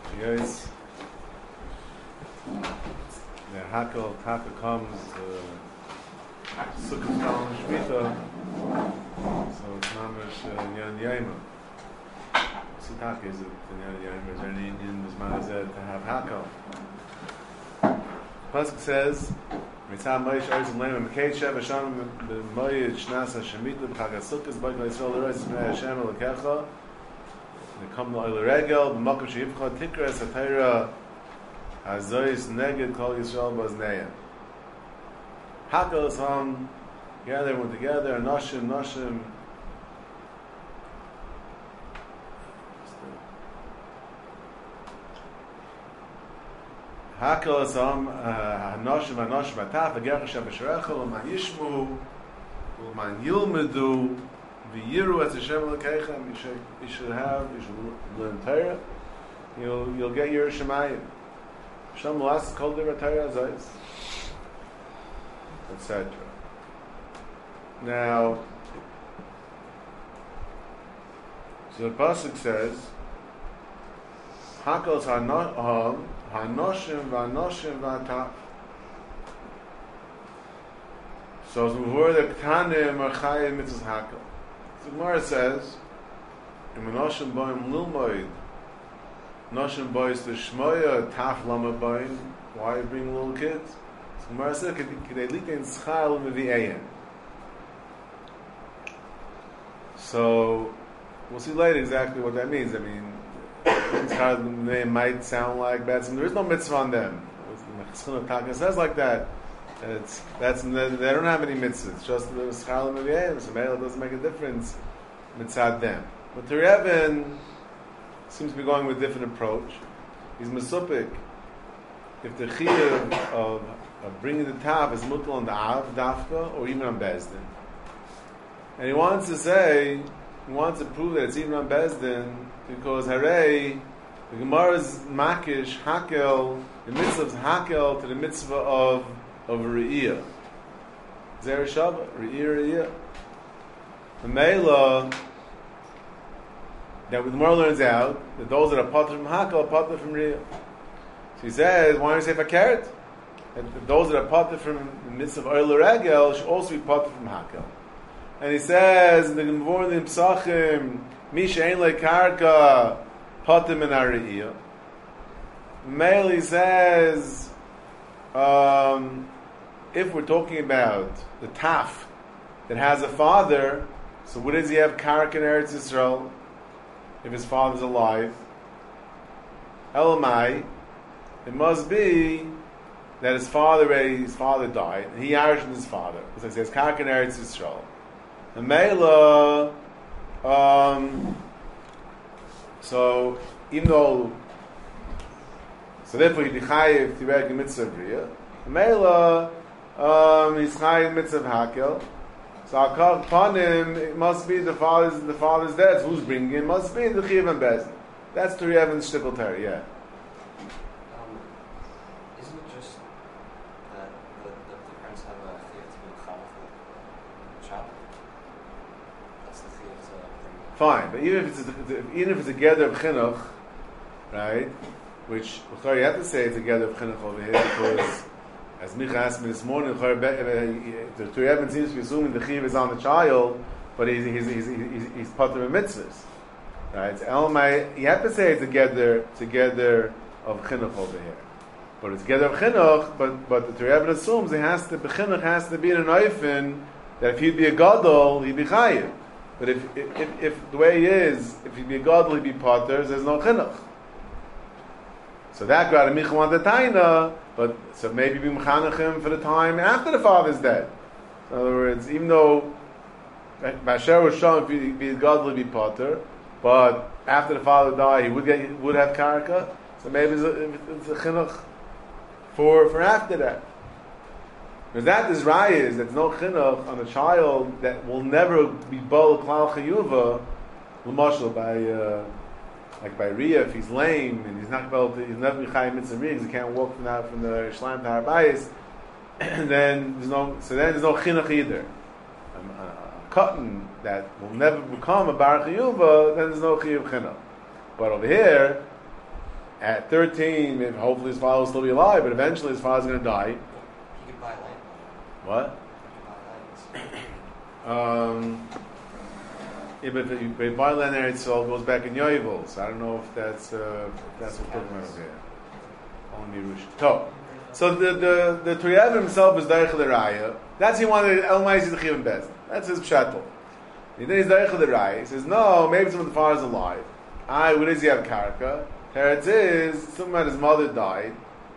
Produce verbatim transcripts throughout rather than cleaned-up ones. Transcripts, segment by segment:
Yes. The Hakel Taka comes, uh, Sukkot Kalam Shmita, so it's Mamash Nyan Yaima. So Taka is it, Nyan Yaima, is there any Indian Bismazet to have Hakel? Pasuk says, Mitzah Moish Oiz and Lema Mekei Shev Hashem B'moyed Shnasa Shemitah B'chag HaSukkos B'chag Yisrael L'Reis B'nei Hashem L'Kecha they come to Oil Regel B'makom She'yivcha Tikras HaTeira Hazois Neged Kol Yisrael B'Ozneim Hakel is on together, everyone together, Noshim, Noshim Hakel is on Noshim, Noshim Ataf Agerach Hashem B'Sherecha L'man Yishmu L'man Yilmedu V'yiru as Hashem L'Keichem, you should have, you should learn Torah, you'll, you'll get your Shemayim. Hashem L'as Kol Divrei Torah Zayis, et cetera. Now, so the Pasuk says, Hakel's Hanoshim V'Anoshim V'Ataf. So the word of Ktanim are Chayim Mitzvah Hakel. The Gemara says, "In Noshim Boim Lilmoid, Noshim Bois the Shmoya Taf Lama Boim." Why are you bringing little kids? So the Gemara says, "Could they leak in Schal Mevi'ayin?" So we'll see later exactly what that means. I mean, they might sound like bad. There is no mitzvah on them. It says like that. It's, that's they don't have any mitzvahs. It's just the schal mevi'ayim. So it doesn't make a difference mitzad them. But the Rebbe seems to be going with a different approach. He's mesupik. If the chiyuv of, of bringing the tav is mutal on the av dafka or even on bezdin, and he wants to say he wants to prove that it's even on bezdin because hare the Gemara's makish hakel the mitzvah's hakel to the mitzvah of of Re'iyah. Zer Shabbat, Re'iyah, Re'iyah. The Mela, that the Gemara learns out, that those that are patur from Hakel are patur from Re'iyah. So he says, why don't you say Fakert? That those that are patur from the midst of Oil Regel should also be patur from Hakel. And he says, in the Gemara in Psachim, Misha Ein Le Karka, patur min Re'iyah. Mela, he says, um, if we're talking about the taf that has a father, so what does he have? Karak in Eretz Yisrael, if his father's alive. Elamai, it must be that his father, his father died, and he Irish his father, because he says Karak in Eretz Yisrael. And Mela, um, so even though, so therefore he'd be chayiv to work in mitzvah bria. Mela, um, he's chayiv mitzvah hakel. So Akal Panim, it must be the father's the father's dead. So who's bringing it? Must be the Chiv and Bezdin. That's the Rev Shtickle Terry, yeah. Um, isn't it just that the, the, the parents have a Chiv to be Chav for the child? That's the Chiv to bring. Fine, but even if it's a, even if it's a gather of chinuch, right? Which you have to say it's a gather of chinuch over here because. As Micha asked me this morning, the Torah seems to be assuming the chiv is on the child, but he's he's he's he's, he's patur of mitzvahs, right? So Elamai, you have to say it's together together of chinuch over here, but it's together of chinuch. But but the Torah assumes it has to the chinuch has to be in an oifin that if he'd be a gadol, he'd be chayiv. But if if, if if the way he is, if he'd be a gadol, he'd be patur. There's no chinuch. So that got a Micha wanted taina, but so maybe be mechanachim for the time after the father's dead. In other words, even though Basher was shown if he'd be godly, be potter, but after the father died, he would get he would have karka. So maybe it's a, it's a chinuch for for after that. Because that is raya is there's no chinuch on a child that will never be bol klal chayuva, l'mashal by. Uh, Like by Riyah, if he's lame and he's not able to, he's never chayim mitzvah Riyah because he can't walk from that from the Shleim to Harbayis, and then there's no, so then there's no chinuch either. A, a, a cotton that will never become a bar chiyuva, then there's no chiyuv chinuch. But over here, At thirteen, if hopefully his father will still be alive, but eventually his father's going to die. He could buy land. What? He could buy land. Um, yeah, but if you buy land there, it all goes back in Yovel. So I don't know if that's uh, if that's what we're talking about over here. Only Yerush. So, so the the the Toyev himself is Derech L'Raya. That's he wanted El Ma'is the Chivim Bez. That's his pshatel. And then he's Derech L'Raya. He says, no, maybe some of the father's alive. I, what does he have karka? Teretz is, someone his mother died,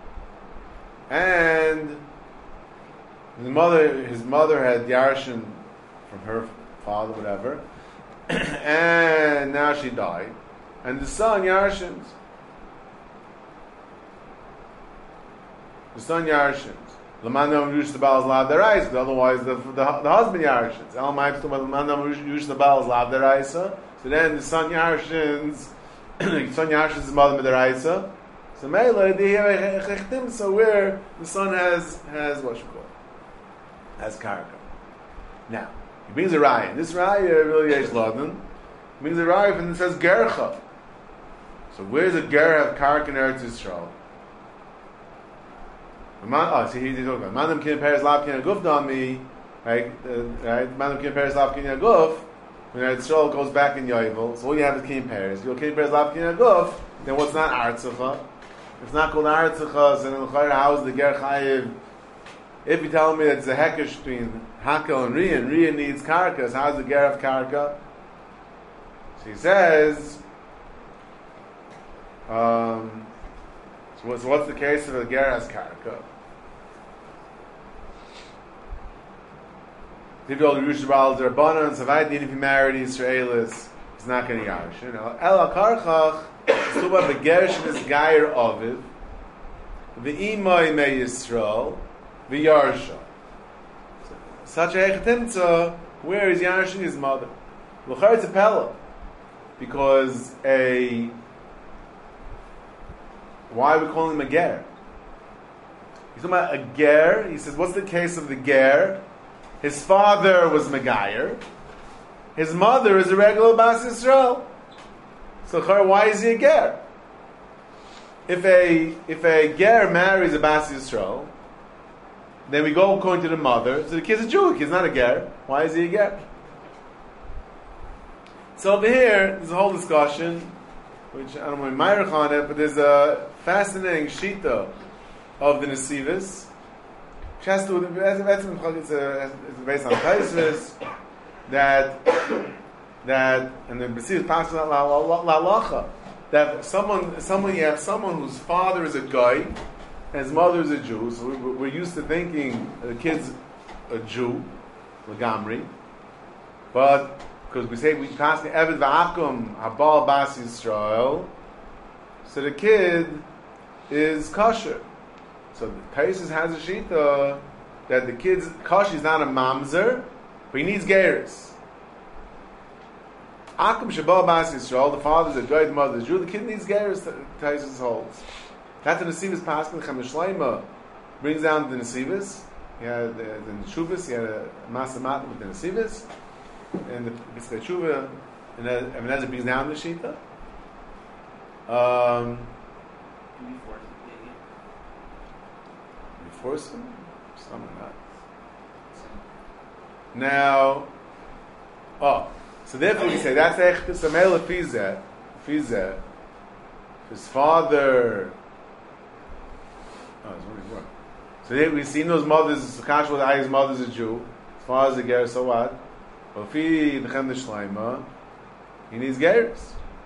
and his mother, his mother had Yarshin from her father, whatever, and now she died, and the son Yarshins, the son Yarshins. L'manam yush the Baal's lav deraisa, because otherwise the, the the husband Yarshins. El ma'im to l'manam yush the Baal's lav deraisa. So then the son Yarshins. Son Yarshins' mother Midaraisa. So Mela, they so where the son has has what you call has karka. Now he brings a raya. This raya really is Laden. He brings a raya and it says Gercha. So where does a ger have karka in Eretz Yisrael? Oh, see he's talking about Manam kin peres lav kin aguf dami, right? Uh, right? Manam kin peres lav kin aguf. When Eretz Yisrael goes back in Yovel, so all you have is Kin Peres. You're Kin Peres Lav Kin Aguf, then what's not Artzacha? If it's not called Artzacha, so then how is the Ger Chayiv? If you tell me that it's a hekesh between Hakel and Riyan, Riyan needs Karkas, how's the Ger of Karka? So he says, um, so what's, what's the case of a Ger as Karka? If you all the Rush Baal Zerbanan, so if he married Israelis, he's not going to Yarshin. You know, El Akarchach, so about the Gershon is Gair Aviv, the Imai Me Yisrael, the Yarsha. Such a Hechetimtza, where is Yarshin his mother? L'char it's a Pella, because a why are we calling him a Ger? He's talking about a Ger. He says, what's the case of the Ger? His father was Megayer. His mother is a regular Bas Yisrael. So why is he a Ger? If a if a Ger marries a Bas Yisrael, then we go according to the mother. So the kid's a Jew. He's not a Ger. Why is he a Ger? So over here, there's a whole discussion, which I don't want to Meirach on it, but there's a fascinating shita of the Nesivos. Has to, it's, a, it's based on Taisvis that that and the Nesivos passes on la la la that someone someone you have someone whose father is a guy and his mother is a Jew. So we, we're used to thinking the kid's a Jew, Lagamri, but because we say we pass the Eved Va'akum Habal Bas Yisrael, so the kid is kosher. So the Taisus has a shita that the kid's kosher is not a mamzer, but he needs geirus. Akum Shabal Bas Yisrael, the father's a guy, the mother's a Jew, the kid needs geirus, Taisus holds. That's the Nesivos Paskin Chamishleima brings down the Nesivos. He had the, the Neshuvas, he had a Masamat with the Nesivos. And the Piskei Tshuva, and then as it brings down the Shita. Um, Can we force him to get you force him? Some or not. Now, oh, so therefore we say that's Ech Tisamel Fizeh, Fizeh. His father. Oh, it's only one. So there we see those mothers. Kash was his mother's a Jew. His father's a Ger. So what? Well, if he the Chem Shleima, he needs Geras.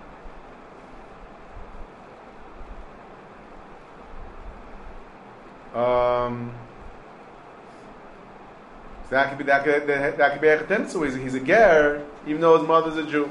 Um, so that could be that could that, that could be a Chetem. So he's, he's a Ger, even though his mother's a Jew.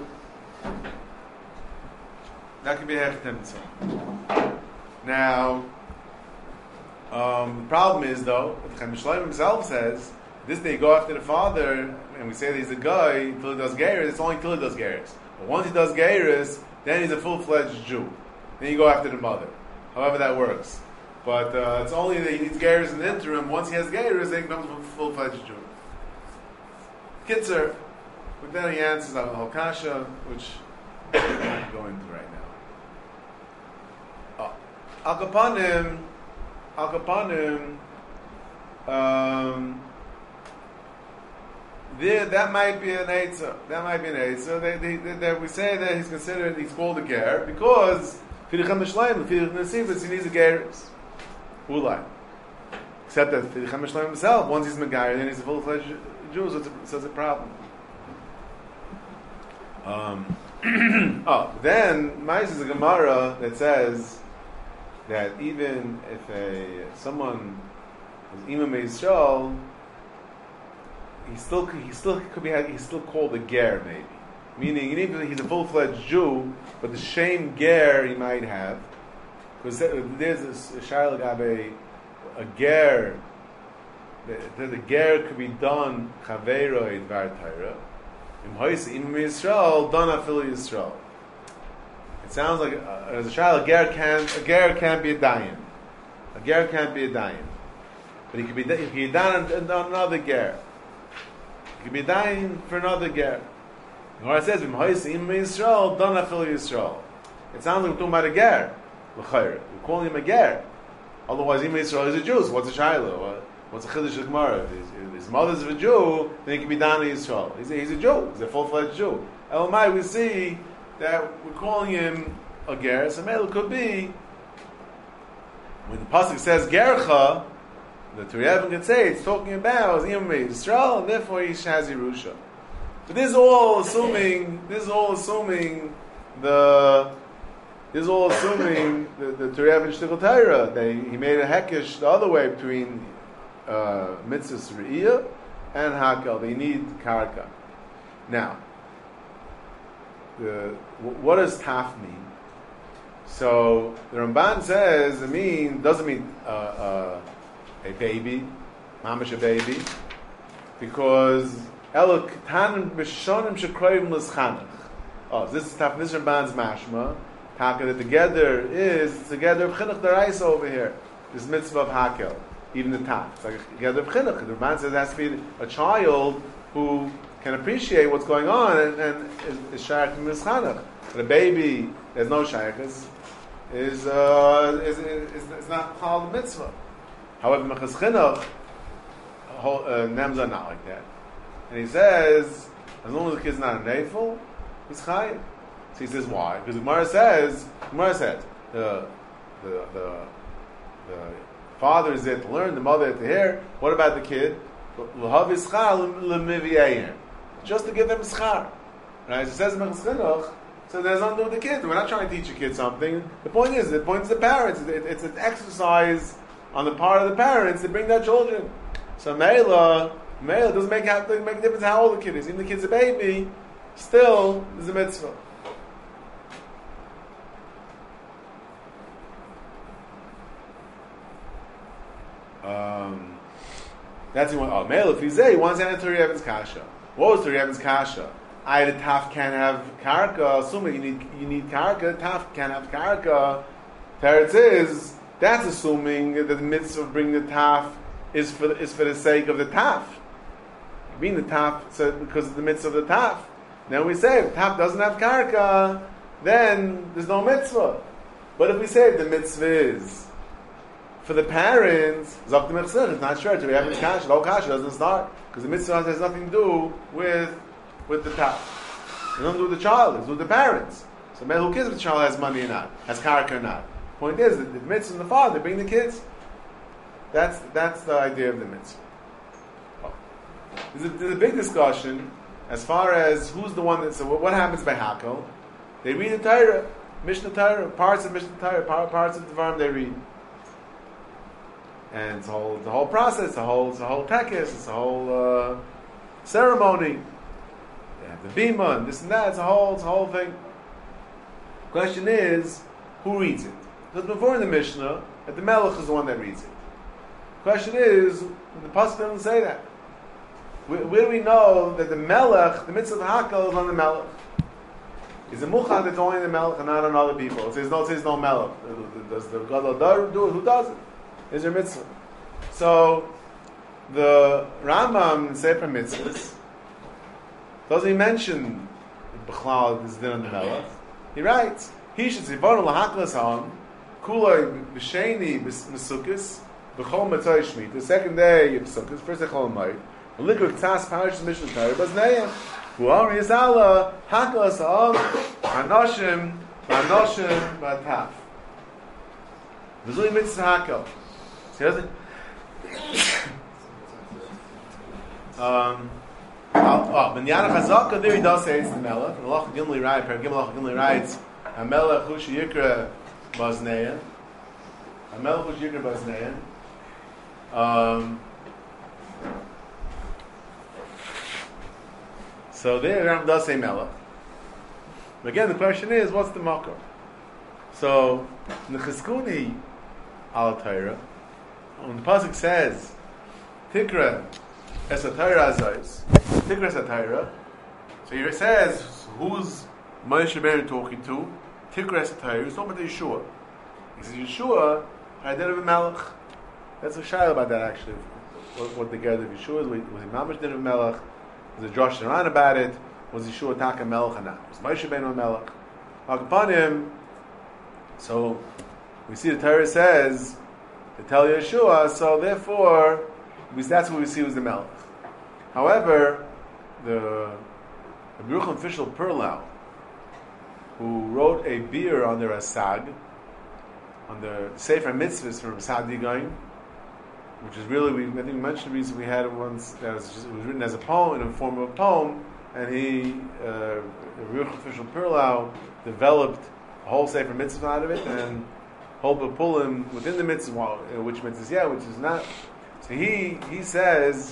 That could be a Chetem. Now, um, the problem is though, the Chem Shleima himself says. This day, you go after the father, and we say that he's a guy until he does Geiris. It's only until he does Geiris. But once he does Geiris, then he's a full-fledged Jew. Then you go after the mother. However that works. But uh, it's only that he needs Geiris in the interim. Once he has Geiris, then he becomes a full-fledged Jew. Kitzer, but then he answers the Halkasha, which I'm not going to right now. Oh. Al Kapanim, Al Kapanim, um, there, that might be an Eitzah. That might be an Eitzah. They, they, they, they, we say that he's considered, he's called a Ger, because Fidichem Mishleim, Fidichem Nesivas, he needs a Geris. Ulai. Except that Fidichem Mishleim himself, once he's Megayer, then he's a full-fledged Jew, so it's a, so it's a problem. Um, oh, then, Mais is a Gemara that says that even if a someone is Imam Yisrael, he still he still could be he's still called a ger maybe, meaning even if he's a full fledged Jew, but the shame ger he might have, because there's a shayla gabe a ger. The, the ger could be done chaveiro idvar Torah. In Hoyse Imam Yisrael done afil Yisrael. It sounds like uh, as a shayla a ger can't a ger can't be a dayan. A ger can't be a dayan, but he could be he could be done another ger. He could be dying for another ger. The Gemara says, "V'mhoyse Imam Yisrael done afil Yisrael." It sounds like we're talking about a ger. We're calling him a ger. Otherwise, Imam Yisrael is a Jew. So what's a shayla? What's a chiddush of Gemara? If his, if his mother's a Jew, then he can be Dana Yisrael. He's a, he's a Jew. He's a full-fledged Jew. Elamai, we see that we're calling him a ger. So maybe it could be when the pasuk says gercha, the Turei can say it's talking about Imam Yisrael, and therefore he has Yerusha. But this is all assuming. This is all assuming the. This is all assuming the the Turei and Shtickle Torah. They he made a hekesh the other way between uh, mitzvahs re'iyah and hakel. They need karka. Now, the, what does taf mean? So the Ramban says it mean doesn't mean uh, uh, a baby, mamash a baby, because elok tanim b'shonim shekroyim l'schanach. Oh, this is taf. This is Ramban's mashma. Taka that together is together of chinuch deraisa over here. This mitzvah of hakel, even the taf. It's like a together of chinuch. The Ramban says it has to be a child who can appreciate what's going on and, and is, is shaykh in mischanach. But a baby, there's no shaykh, is is, uh, is, is, is, is not called a mitzvah. However, mechas chinuch, uh, names are not like that. And he says, as long as the kid's not a neifel, he's chayiv. So he says, why? Because the Gemara says, the Gemara says, the, the, the, the father is there to learn, the mother is there to hear. What about the kid? Just to give them schar. Right? As it says in Mechas Chinuch, so there's nothing to do with the kid. We're not trying to teach a kid something. The point is, the point is the parents. It, it's an exercise on the part of the parents to bring their children. So Meila, Meila doesn't make, doesn't make a difference how old the kid is. Even the kid's a baby, still, there's a mitzvah. Um, that's he wants. Oh, Mele, if he's there, he wants to enter Turei Evan's kasha. What was Turei Evan's kasha? I the taf can't have karka. Assuming you need you need karka. Taf can't have karka. Teretz is that's assuming that the mitzvah of bringing the taf is for is for the sake of the taf. Being the taf so because of the mitzvah of the taf. Now we say if taf doesn't have karka, then there's no mitzvah. But if we say the mitzvah is for the parents, Zok Mechzir, it's not sure. To be having kasha, the whole kasha doesn't start because the mitzvah has nothing to do with with the taf. It doesn't do with the child. It's with the parents. So, man, who cares if the child has money or not, has character or not? Point is, that the mitzvah and the father bring the kids. That's that's the idea of the mitzvah. Oh. There's, a, there's a big discussion as far as who's the one that. So, what happens by Hakel? They read the Torah, Mishnah Torah, parts of Mishnah Torah, parts of the Dvarim they read. And it's the whole, the whole process, the whole, it's the whole tekes, it's the whole uh, ceremony. They have the bima and this and that. It's a whole, it's a whole thing. The question is, who reads it? Because before in the Mishnah, that the Melech is the one that reads it. The question is, the pasuk doesn't say that. Where, where do we know that the Melech, the mitzvah of Hakel, is on the Melech? Is the Muchad that's only the Melech and not on other people? It says no, it says no Melech. Does the Gadol do it? Who does it? Is your mitzvah. So the Rambam in Sefer Mitzvahs doesn't he mention B'chlal is din on the Melech. He writes he should say V'onu lahaklas ha'am Kulay b'sheni b'sukkis b'chol matzai shmit. The second day of sukkis, first day chol mayit. Likur tzas parish mishnah Torah baznayim. Huam yizala haklas av hanoshim hanoshim bataf. V'zui mitzvah hakel. See how it? Um. Oh, ben Yana Chazaka, there he does say it's the Melech. Melech Gimli Rai, Per Gimli Gimli writes, a Melech Hush Yikra Bazneya. A Melech Hush Yikra Bazneya. Um, so there the Ram does say Melech. But again, the question is, what's the Makar? So, in the Chizkuni Al Torah, when the Pasuk says, Tikra Esatayra Azais, Tikra Esatayra. So here it says, who's Moshe Rabbeinu talking to? Tikra Esatayra. He's talking about Yeshua. He says, Yeshua, Haydel of Melech. That's a shayla about that actually. What, what the guy of Yeshua is. Was he Mamash Din of Melech? Was it Josh Aran about it? Was Yeshua Taka Melech or not? Was Moshe Rabbeinu a Melech? Upon him, so we see the Torah says to tell Yeshua, so therefore, that's what we see was the Melech. However, the Baruch official Perlau, who wrote a beer on the Rasag, on the Sefer Mitzvahs from Sadi Gain, which is really, we, I think we mentioned the reason we had it once, that was just, it was written as a poem, in the form of a poem, and he, uh, the Baruch official Perlau, developed a whole Sefer Mitzvah out of it, and whole Bapulim within the Mitzvah, which Mitzvah, yeah, which is not. So he he says,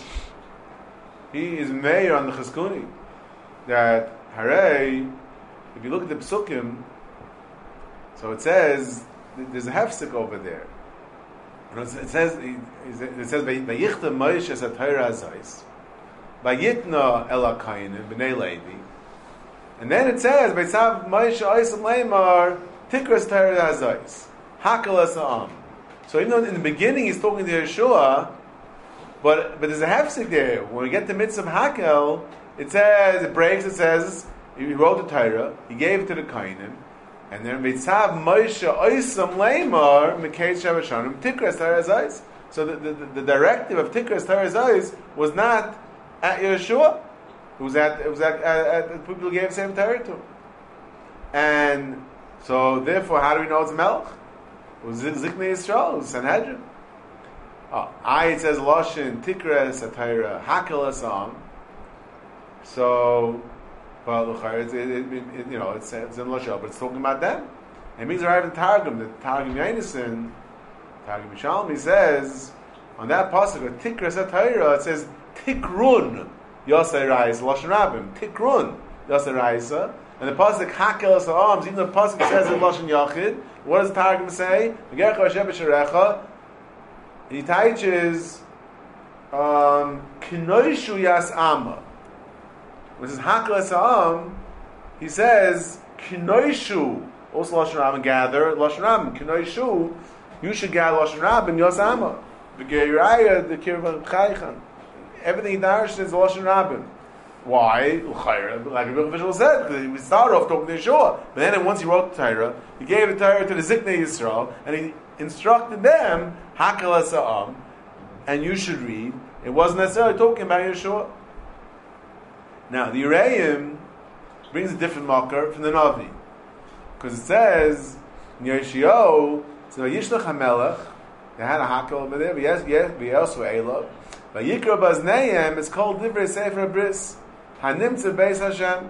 he is mayor on the Chizkuni, that Hare, if you look at the Psukim, so it says, there's a hefsek over there. It says, it says, Vayichta Moshe es ha-Torah azais, Vayitna el ha-Kainim, b'nei Levi. And then it says, Vaitzav Moshe oisam leimar, Tikras Torah azais, Hakel es ha'am. So even though in the beginning he's talking to Yeshua, but but there's a hefsek there. When we get to mitzvah Hakel, it says, it breaks, it says, he wrote the Torah, he gave it to the Kainim, and then Vitzav Moshe Oisam Leimar Mekei Shavashanim Tikras Torah Zayis. So the, the, the directive of Tikras Torah Zayis was not at Yeshua. It was at it was at, at, at the people who gave the same Torah to him. And so therefore, how do we know it's Melech? It was Ziknei Yisrael, it was Sanhedrin. Oh, I it says Loshin Tikras Torah Hakel Asam. So. Well, it, it, it, it, you know, it's, it's in Lashon, but it's talking about them. It means arrived in Targum. The Targum Yonason, Targum Yishalmi says on that pasuk of Tikras HaTorah, it says Tikrun Yosei Raisa Lashon Rabbim. Tikrun Yosei Raisa, and the pasuk Hakel Sa'ams. Even the pasuk says in Lashon Yachid. What does the Targum say? V'gercha Hashem b'sharecha. He teaches um, Kinoishu Yas Amma. When it says Hakel Sa'am, he says Kinoishu, also Lashon Rabbim, gather Lashon Rabbim. Kinoishu, you should gather Lashon Rabbim Yosama. V'geiraya the Kirvan Chaychan. Everything he darshan is Lashon Rabbim. Why? Like the official said, because we started off talking to Yeshua, but then once he wrote the Torah, he gave the Torah to the Ziknei Yisrael, and he instructed them Hakel Sa'am, and you should read. It wasn't necessarily talking about Yeshua. Now, the Uraim brings a different marker from the Navi. Because it says, in Yeshio, so Yishlach HaMelech, they had a hakel over there, yes, yes, we also Elov. But Yikra Bazneim, it's called Divrei Sefer Bris, Hanimtze Beis Hashem.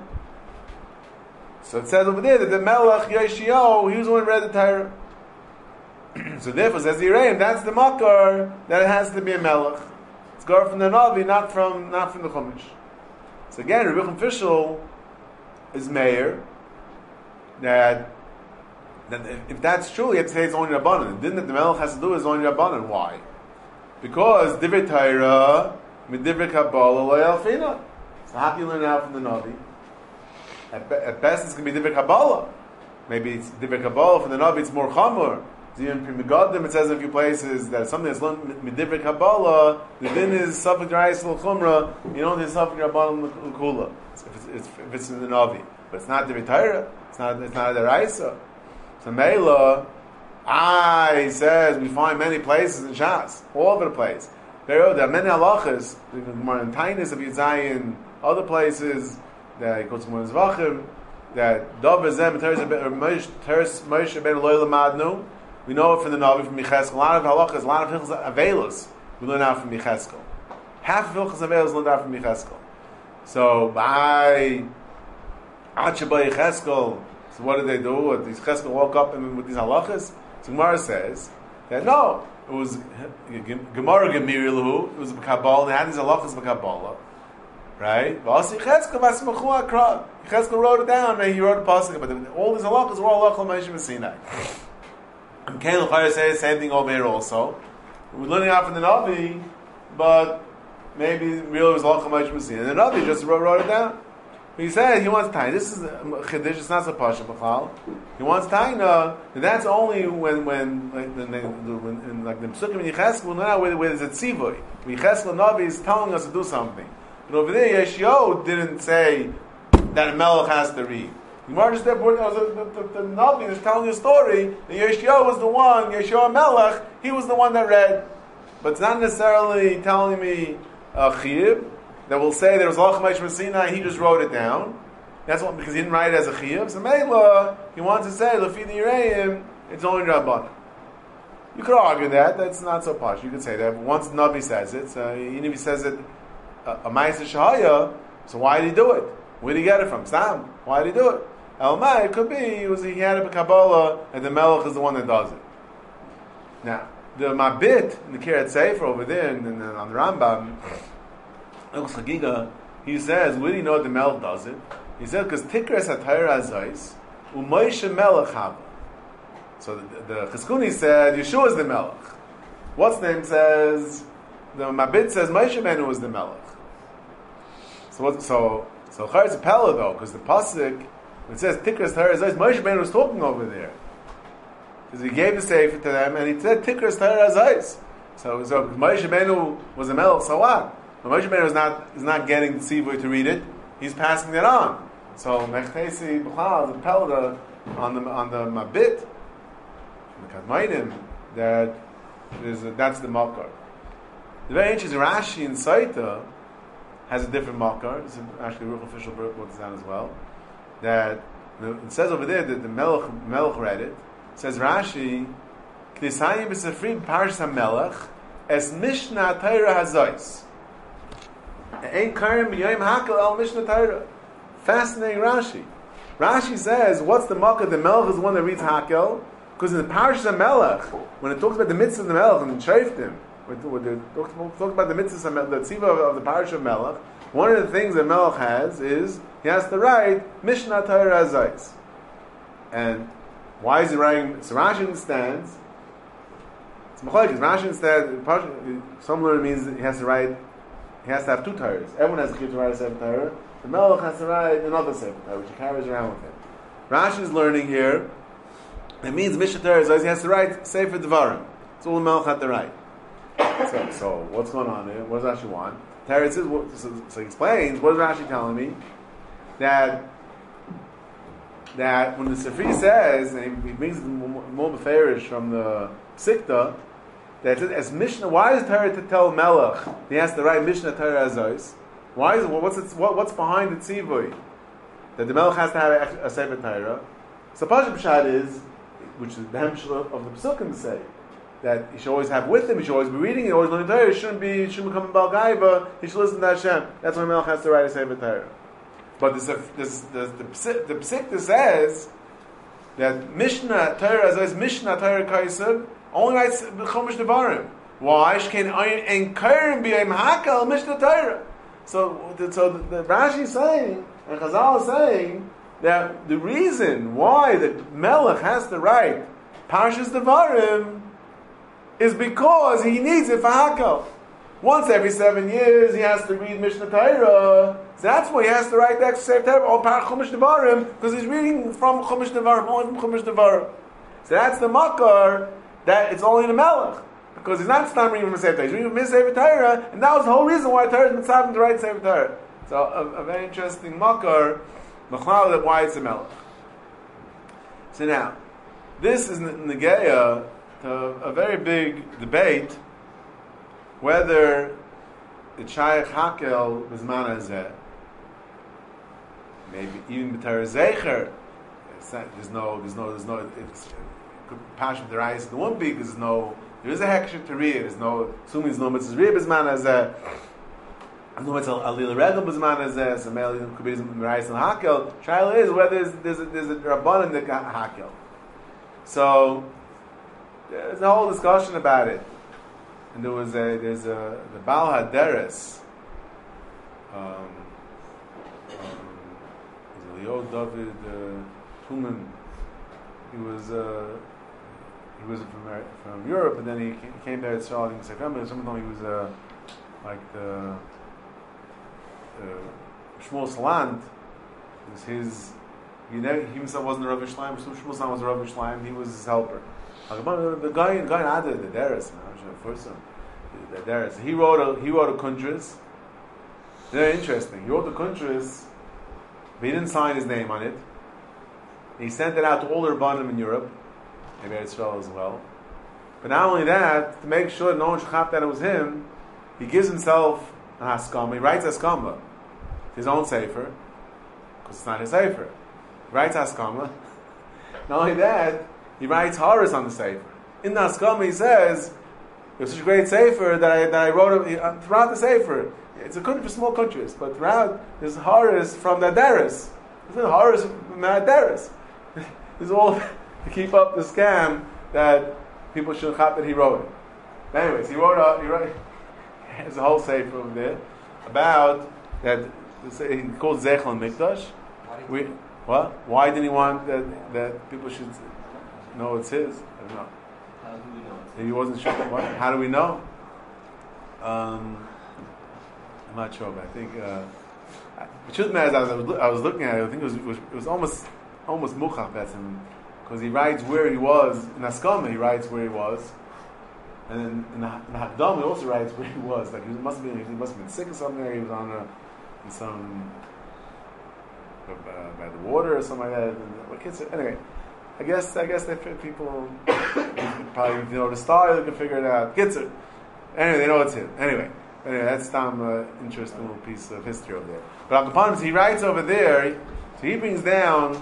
So it says over there that the Melech, Yeshio, he was the one who read the Torah. So therefore, says the Uraim, that's the marker that it has to be a Melech. It's going from the Navi, not from, not from the Chumash. So again, Rebbe official is mayor that that if, if that's true, you have to say it's only Rabbanan. The din that the Melech has to do is only Rabbanan. Why? Because Divrei Torah Midivrei Kabbalah Lo Yalfina. So how can you learn out from the Navi? At, be, at best, it's going to be Divrei Kabbalah. Maybe it's Divrei Kabbalah from the Navi. It's more Chamor. Even Pri Megadim, it says in a few places that something that's learned Midivrei Kabbalah, the din is Safek Ra'is L'Chumra, you don't have Safek Rabbanan L'Kula. If it's if it's in the Navi, but it's not Divrei Torah, it's not it's not the Ra'isa. So Meila, Ah, he says we find many places in Shas, all over the place. There are many halachas, the Gemara in Tainis of Yitzayin, other places that he goes to Gemara Zvachim, that Dov Zem Teres Moshe Ben Loy Lamadnu. We know it from the Navi from Yecheskel. A lot of halachas, a lot of hilchos avelus we learn out from Yecheskel. Half of hilchos avelus learned out from Yecheskel. So by Achabai Yecheskel, so what did they do? These Yecheskel woke up and with these halachas. So Gemara says that no, it was Gemara Gemiri Lahu. It was a Kabbalah. And they had these halachas of Kabbalah, right? Yecheskel wrote it down, and he wrote a pasuk, but all these halachas were all halachas Moshe Sinai. And Kain L'chayr says the same thing over here also. We're learning out from the Navi, but maybe really it was halachas Moshe Sinai. And the Navi just wrote, wrote it down. He said he wants taina. This is a chiddush. It's not so pasha b'chal. He wants taina, and that's only when when like the when, in, like the psukim in Yecheskel, not where where there's a tzivui. Yecheskel Navi is telling us to do something, but over there Yeshio didn't say that a melech has to read. Gemara just there, the, the, the, the Navi is telling a story. And Yeshio was the one. Yeshio Melech, he was the one that read, but it's not necessarily telling me a chiyuv. That will say there was halachas Moshe Sinai, he just wrote it down. That's what, because he didn't write it as a chiyuv. So Meila, he wants to say lefi the Yereim, it's only Rabbanan. You could argue that that's not so posh. You could say that. But once the Navi says it, so even if he says it uh, a Ma'aser Shahaya, so why did he do it? Where did he get it from? Sam. Why did he do it? Elmai, it could be it was he had it in Kabbalah, and the Melech is the one that does it. Now the Mabit in the Kiryat Sefer over there, and, and on the Rambam. He says, where do you know the Melech does it? He said, because Tikras HaTorah Azais, U'Moshe Melech Haba. So the, the Chizkuni said, Yeshua is the Melech. What's name says, the Mabit says, Moshe Benu was the Melech. So what, so, so Charetz Pella though, because the Pasuk, when it says Tikras HaTorah Azais, Moshe Benu was talking over there. Because he gave the Sefer to them, and he said Tikras HaTorah Azais. So, so Moshe Benu was the Melech, so what? But Moshe Benu is not is not getting the tzivui to read it; he's passing it on. So Mechtesi B'chal the Pelda on the on the Mabit, the Kadmainim, that is that's the Makar. The very interesting Rashi in Saita has a different Makar. It's actually Ruch official book brought this down as well. That it says over there that the Melech Melech read it. It says Rashi, K'nisayim b'Sefrim Parshas HaMelech es Mishnah Torah Hazos. Ain't Karim B'Yayim Hakel El Mishnah Torah. Fascinating Rashi. Rashi says, what's the Makkah? The Melech is the one that reads Hakel. Because in the Parashah Melech, when it talks about the mitzvah of the Melech and the Treiftim, when it talks about the mitzvah of the tziva of the Parashah Melech, one of the things that Melech has is, he has to write Mishnah Torah Azais. And why is he writing? So Rashi understands, it's Machlokes. Rashi understands, some learner means he has to write He has to have two Torahs. Everyone has a chiyuv to write a Sefer Torah. The Melech has to write another Sefer Torah, which he carries around with him. Rashi is learning here. It means Mishnah Torah says he has to write Sefer Devarim. That's all the Melech had to write. So, so what's going on here? What does Rashi want? Torah says, so, so he explains, what is Rashi telling me? That that when the Sifri says, and he brings the more Beferish from the Sikta, that as Mishnah, why is Torah to tell Melech he has to write Mishnah Torah Azos? Why is what's it, what, what's behind the tzivui that the Melech has to have a, a Sefer Torah? So Pashat Pshat is, which is the hemshel of the Pesukim to say that he should always have with him, he should always be reading it, always learning Torah. He shouldn't be, he shouldn't become a Baal Gaiva. He should listen to Hashem. That's why Melech has to write a Sefer Torah. But this, this, this, the Psik, the Psik says that Mishnah Torah Azos, Mishnah Torah Kaisab only writes Chumash Devarim. Why? Shkein ein Kairim b'yayim Hakel Mishnah Torah. So, so the, the Rashi is saying, and Chazal is saying, that the reason why the Melech has to write Parshas Devarim is because he needs it for Hakel. Once every seven years, he has to read Mishnah Torah. So that's why he has to write the extra Sefer Torah, or Par Chumash Devarim, because he's reading from Chumash Devarim, only from Chumash Devarim. So that's the Makar, that it's only the Melech, because he's not starting reading from Sefer Torah, he's reading from Sefer Torah, and that was the whole reason why Torah is mitzvah to write Sefer Torah. So a, a very interesting Makar, Machlal, that why it's a Melech. So now, this is Negeya to a very big debate whether the Shaykh Hakel Bizman Hazeh, maybe even B'Tar Zecher, there's no, there's no, there's no, it's passion the rise. The one big is no, there is a hekshir to read. There's no, assuming there's no mitzvahs read Bizman Hazeh, there's no mitzvah alil regel Bizman Hazeh, so male could be rise and Hakel. Trial is whether there's there's a, there's a rabban in the Hakel. So there's a whole discussion about it. And there was a, there's a, the Baal Haderes, um, um, Leo David uh, Tuman. He was, uh, he was from from Europe, and then he came there to Israel in September. Someone told me he was, uh, like the, uh, Shmuel Salant, was his, he, never, he himself wasn't a Rav Yishleim, Shmuel Salant was a Rav Yishleim, he was his helper. The guy, the guy added the Deres, first one. The Deres. He wrote a he wrote a kuntras. Very interesting. He wrote the kuntras, but he didn't sign his name on it. He sent it out to all the Rabbanim in Europe, maybe Israel as well. But not only that, to make sure no one should chap that it was him, he gives himself a haskama. He writes haskama, his own sefer, because it's not his sefer. He writes haskama. Not only that, he writes Horus on the Sefer. In the Haskama he says, it was such a great Sefer that I, that I wrote it, uh, throughout the Sefer. It's a country for small countries, but throughout there's Horus from the Adaris. There's Horus from the Adaris. It's all to keep up the scam that people should have that he wrote it. But anyways, he wrote a, he wrote, there's a whole Sefer over there about that, he called Zechel Mikdash. We, what? Why didn't he want that, that people should know it's his? I don't know. How do we know? He wasn't sure. What? How do we know? Um, I'm not sure, but I think. Uh, the truth matters. I was, I was looking at it. I think it was, it was, it was almost almost muchach him, because he writes where he was in Haskama. He writes where he was, and in, in the, in the Hakdam he also writes where he was. Like he must have been, he must have been sick or something. Or he was on a, in some uh, by the water or something like that. And, what kids? Anyway. I guess I guess that people probably if you know the style, they can figure it out. Gets it. Anyway, they know it's him. Anyway, anyway, that's some uh, interesting little piece of history over there. But Akapanim, he writes over there. So he brings down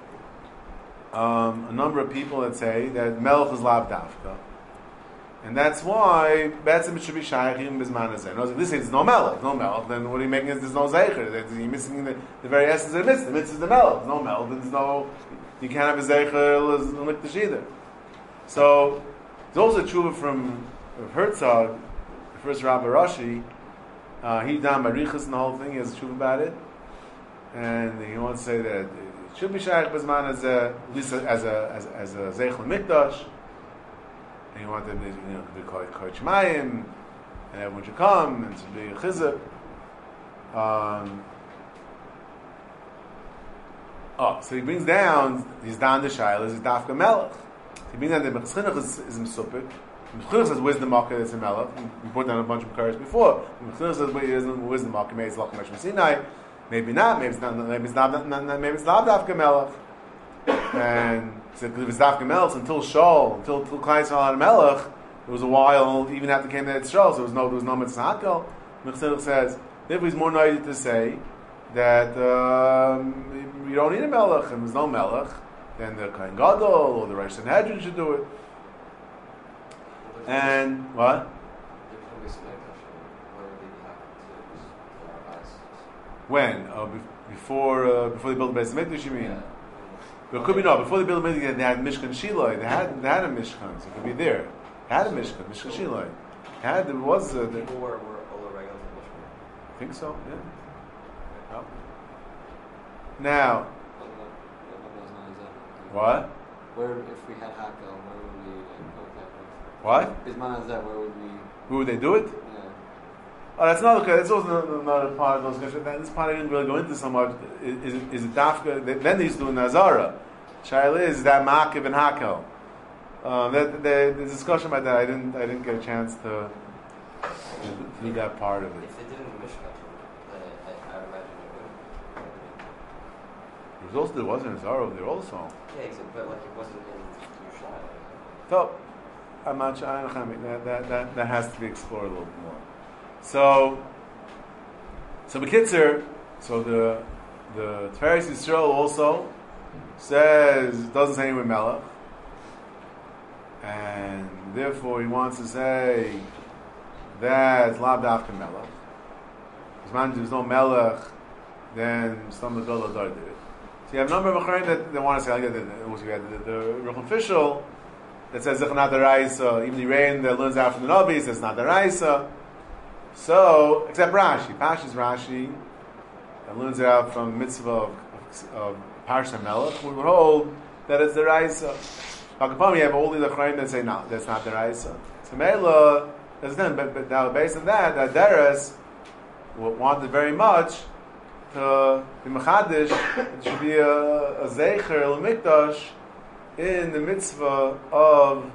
um, a number of people that say that Melech is lav dafka, and that's why Betzim should be shayachim bizman hazeh. No, this is no Melech, no Melech. Then what are you making? Is there's no zeicher? You're missing the, the very essence of the mitzvah. The mitzvah is the Melech. There's no Melech. There's no. You can't have a zeicher as Mikdash either. So there's also a tshuva from Herzog, the first Rabbi Rashi. Uh, he done Marichas and the whole thing. He has a tshuva about it, and he wants to say that it should be shaykh bezman as a at least as a as, as a zeicher Mikdash. And he wanted to, you know, to be called Kodesh Mayim, and everyone should come and to be a chizuk. Um, Oh, so he brings down, he's down the Shailas, he's Dafka Melech. He brings down the Mechschinuch is, is Mesupik. Mechschinuch says wisdom Makkah, it's a Melech. We put down a bunch of Mekharis before. Mechschinuch says wisdom Makkah, maybe it's Lach Mesh Sinai. Maybe not, maybe it's not, maybe it's not, not, not maybe it's not Dafka Melech. And so if it's Dafka Melech, until Shaul, until, until Klai Yisrael had a Melech, there was a while, even after came to Shaul, so there was no, there was no Mitzvah Hakel. Mechschinuch says, therefore he's more noisy to say that um, you don't need a melech, and there's no melech, then the Kohen Gadol or the Rosh Sanhedrin should do it. And what? When? Oh, be- before uh, before they built the Beis Hamikdash, you mean? Yeah. But it could be no. Before they built the Beis Hamikdash, they had Mishkan Shiloi. They had they had a Mishkan, so it could be there. They had a Mishkan, Mishkan Shiloi. They had there was uh, the, People were were all regular Mishkan. I think so. Yeah. Oh. Now, what? Where, if we had Hakel, where would we invoke that with? What? Bisman Hazeh, where would we? Who would they do it? Yeah. Oh, that's not okay. That's also another part of those questions. This part I didn't really go into so much. Is, is, it, is it dafka? Then they used to do Nazara. Shaila is that Makiv and Hakel. Um, that, the, the discussion about that, I didn't. I didn't get a chance to, to do that part of it. If they did it in Mishkan, then I, I, I would imagine it would. There was also there wasn't Nazara over there also. Yeah, except, but like it wasn't in Yerushalayim. So, I'm not sure. I don't know. That, that, that, that has to be explored a little bit more. So, so Bekitzer, so the the Tiferes Yisrael also says doesn't say anywhere Melech, and therefore he wants to say that Lav Dafka Melech. Because there's no Melech, then Stam Gadol Adar did it. So you have a number of Acharim that they want to say like that. We had the, the, the Ruch official that says Zech not the Raisa, even the rain that learns out from the Navi says not the Raisa. So, except Rashi, Pashas Rashi, that learns it out from the mitzvah of, of, of Parsha Melech, we would hold that it's the Raisa. Hakapam, you have all the Acharim that say no, that's not the Raisa. So Mela, that's done, but, but now based on that, that Deres wanted very much to be Mechadish, it should be a, a Zecher, El Mikdash, in the mitzvah of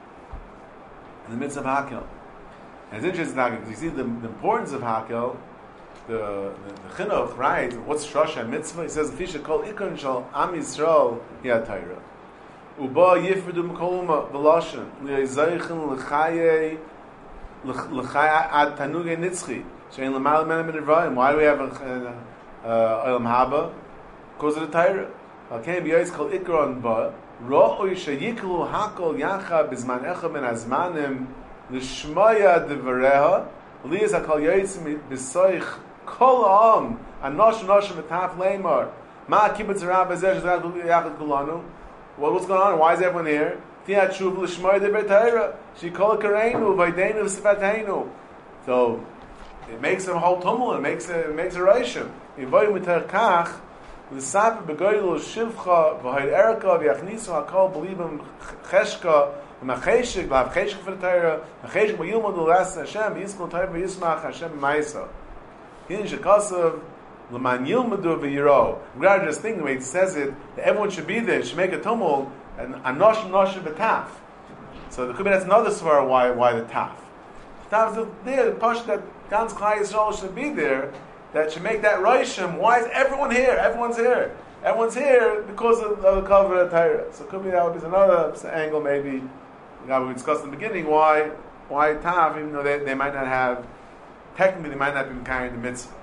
in the mitzvah of Hakel. And it's interesting now because you see the, the importance of Hakel, the the, the chinuch, right? What's Shosha and mitzvah? He says, "Fisha kol ikon shal Am Yisrael yad Torah." Uba yifredu mekoluma v'loshen li'zayichin l'chaye l'chaye ad tanugei nitzchi shein l'mal men min. Why do we have a olam haba? Because of the Torah. Okay, b'yayis kol ikon ba. Ro'oy sheyiklu hakol yacha bizman echa min azmanim l'shmoya devareha liyaz hakol yayitzim b'soich kol ha'am anosh nosh v'taf leimar ma kibbutz rabba zeh shezad yachad kulanu. What was going on? Why is everyone here? Tia tshuv l'shmoya devareha shikol kareinu v'aydeinu v'sifateinu. So it makes a whole tumult. It makes a it makes a reishim. Yivoy mitar kach. L'saper begoylo shivcha v'hoyd erika v'yachnisu hakol b'libim cheshka v'macheshik v'havcheshik for the Torah v'cheshik v'yilmod l'las Hashem v'yizkol Torah v'yismach Hashem v'maisa hin shekasav l'man yilmodu v'yiro. I'm glad to just think the way it says it, that everyone should be there, should make a tumult, and anosh nosh v'taf. So there could be that's another svara why why the taf. The taf is there, the push that Gans Klai Yisrael should be there. That should make that Roshim. Why is everyone here? Everyone's here. Everyone's here because of, of the cover of Torah. So it could be that would be another angle maybe that we discussed in the beginning. Why why Tav, even though they, they might not have, technically they might not be carrying the mitzvah.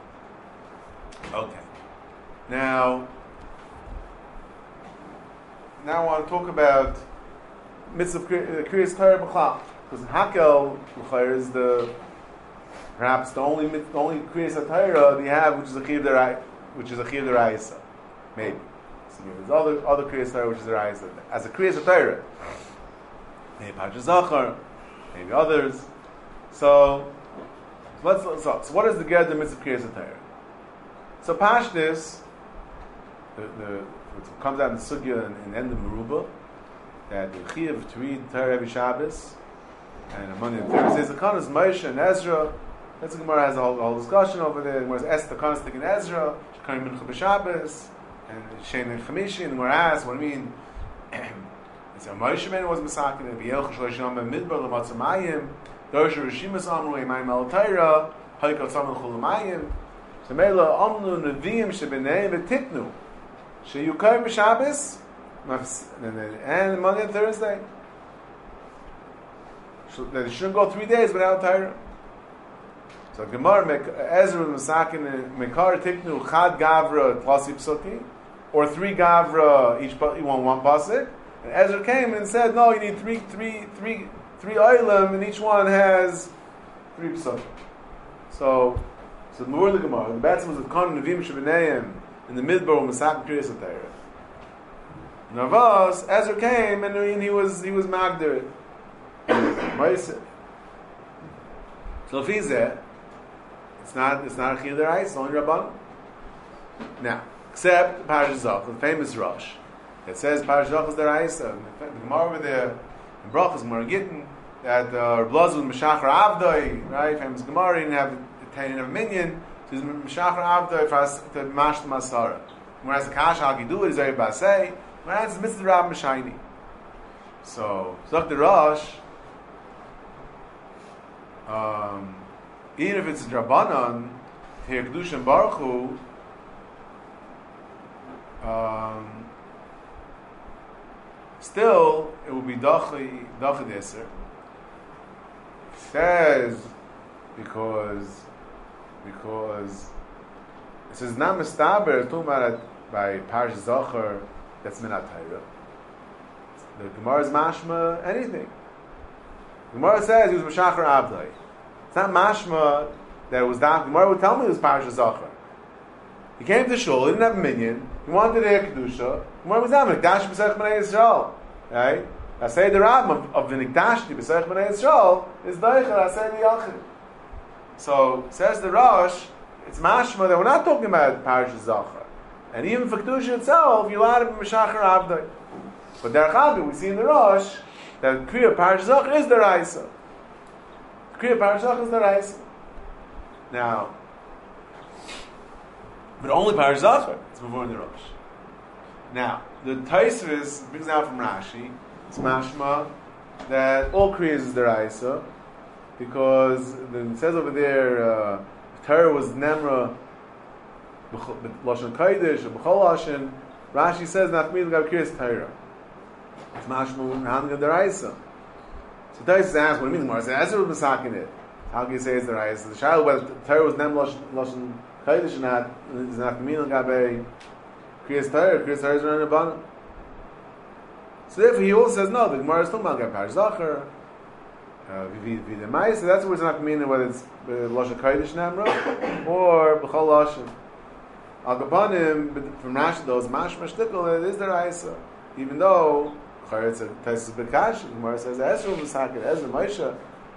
Okay. Now, now I want to talk about mitzvah Kriyas Torah B'chlal. Because Hakel is the perhaps the only the only Kriyas Torah they have, which is a Chiyuv Derai, which is a Chiyuv Deraisa, maybe. So there's other other Kriyas Torah which is Deraisa as a Kriyas Torah. Maybe Parshas Zachar, maybe others. So let's so, so what is the Ged the mitzvah Kriyas Torah? So Pashtus, the the what comes out in the Sugya and in, in End of Meruba, that the Chiyuv to read Torah every Shabbos and on Monday and Thursdays. The Kanas Moshe and Ezra. That's the Gemara has a whole, whole discussion over there. Whereas Esther Kanas in Ezra, Shekarim Mincha B'Shabbos, and Shein and Chamishi, and the Gemara asks, what do you mean? It's a Moshe man was Masakin, and V'yelch Shlosh Yom Midbar L'Matzah Mayim, Dosh Rishimas Amru Yimayim Al Torah, Haikot Samel Chol Mayim. So Mela Amnu Neviim Shebenei V'Tiknu, Sheyukarim B'Shabbos, and Monday and Thursday. That it shouldn't go three days without Torah. So Gemara Ezra Masakin Mekar Tiknu Chad Gavra Plasi Psuki, or three Gavra each you want one pasuk. And Ezra came and said, no, you need three, three, three, three oilam, and each one has three psukim. So, so the Mur the Gemara, the Batsim was with Kon Nevim Shebeneim in the Midbar of Masakin Kriyas Torah. Navas Ezra came and he was he was Magdir. So if he's there, it's not it's not a Chiyuv Deraisa, it's only Rabban. Now, except Parshas Zach, the famous Rosh, it says Parshas Zach is Deraisa. The Gemara over there in Brachos, Gemara Gittin, that uh, Blaz was Meshachar Avdoi, right? Famous Gemara, he didn't have he didn't have a minion, so he's Meshachar Avdoi for to Mash the Masara. Whereas the Kasha Hagidu is very Basei, whereas it's Mitzvah Rab Meshayni. So Zach the Rosh. Um, even if it's Drabanan, here Kedushin Baruch Hu, um, still it will be dachi dachi deser. Says because because it says not mistaber talking about it by Parsh Zachar that's minat Torah. The Gemara is mashma anything. The Gemara says he was Meshachar Abdai. It's not mashma that it was that. The Gemara would tell me it was Parsh Zachar. He came to shul, he didn't have a minyan, he wanted to hear Kedusha. The Gemara was not Mikdash B'Sech B'nai Yisrael. Right? I say the Rabbim of, of the Nikdashti B'Sech B'nai Yisrael is Deichel, I say the Yachid. So, says the Rosh, it's mashma that we're not talking about Parsh Zachar. And even for Kedusha itself, you'll add it Meshachar Abdai. But Derech Agah, we see in the Rosh that Kriya Parsh Zachar is the Raisa. Kriya Parsh Zachar is the Raisa. Now, but only Parsh Zachar, it's before in the Rosh. Now, the Taisvis brings out from Rashi, it's mashma that all Kriyas is the Raisa, because it says over there, uh, Torah was Nemra, Lashon Kodesh, B'chol Lashon. Rashi says Nachmid Gav Kriyas Torah. It's mashma Hanga the Raisa. So Taisvis asks, what do you mean the Gemara says Ezra was masakin it? How can you say it's the Raisa? The Shaila whether Torah was Nem Lashon Kodesh or not is Nachmid Gav Kriyas Torah. Kriyas Torah is running abundant. So therefore he also says no. The Gemara is talking about Gav Parsh Zachar. Uh, so that's what it's not meaning whether it's uh, Lashon Kodesh Nemra or B'chol Lashon. Al Gabanim from Rashi those mashma shtickle it is the Raisa, even though it's a Taisus Bekash. The Gemara says Ezra Masakin Ezra Moshe.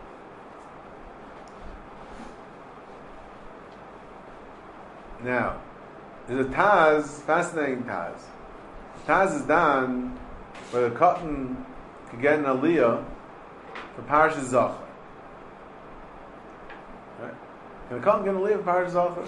Now there's a Taz, fascinating Taz. Taz is done where the cotton can get an aliyah for Parshas Zachar. Right? Can the cotton get an aliyah for Parshas Zachar?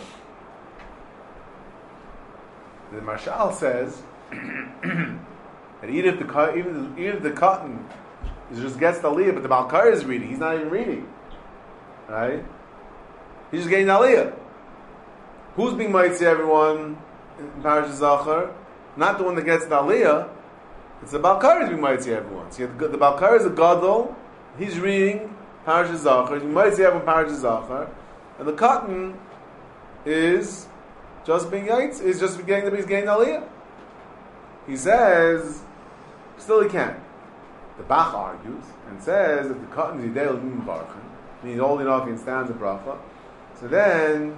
The Marshal says that even if the even, even if the cotton is just gets the aliyah, but the Balkar is reading, he's not even reading. Right? He's just getting the aliyah. Who's being mighty everyone in Parshas Zachar? Not the one that gets the aliyah. It's the Balkar is being mighty everyone. So the, the Balkar is a gadol. He's reading Parshas Zachar. You might see everyone Parshas Zachar, and the cotton is just being yaitz. Is just getting the he's getting aliyah. He says still he can. The Bach argues and says that the cotton is yidei l'mim barchen, meaning old enough he can stand the bracha. So then.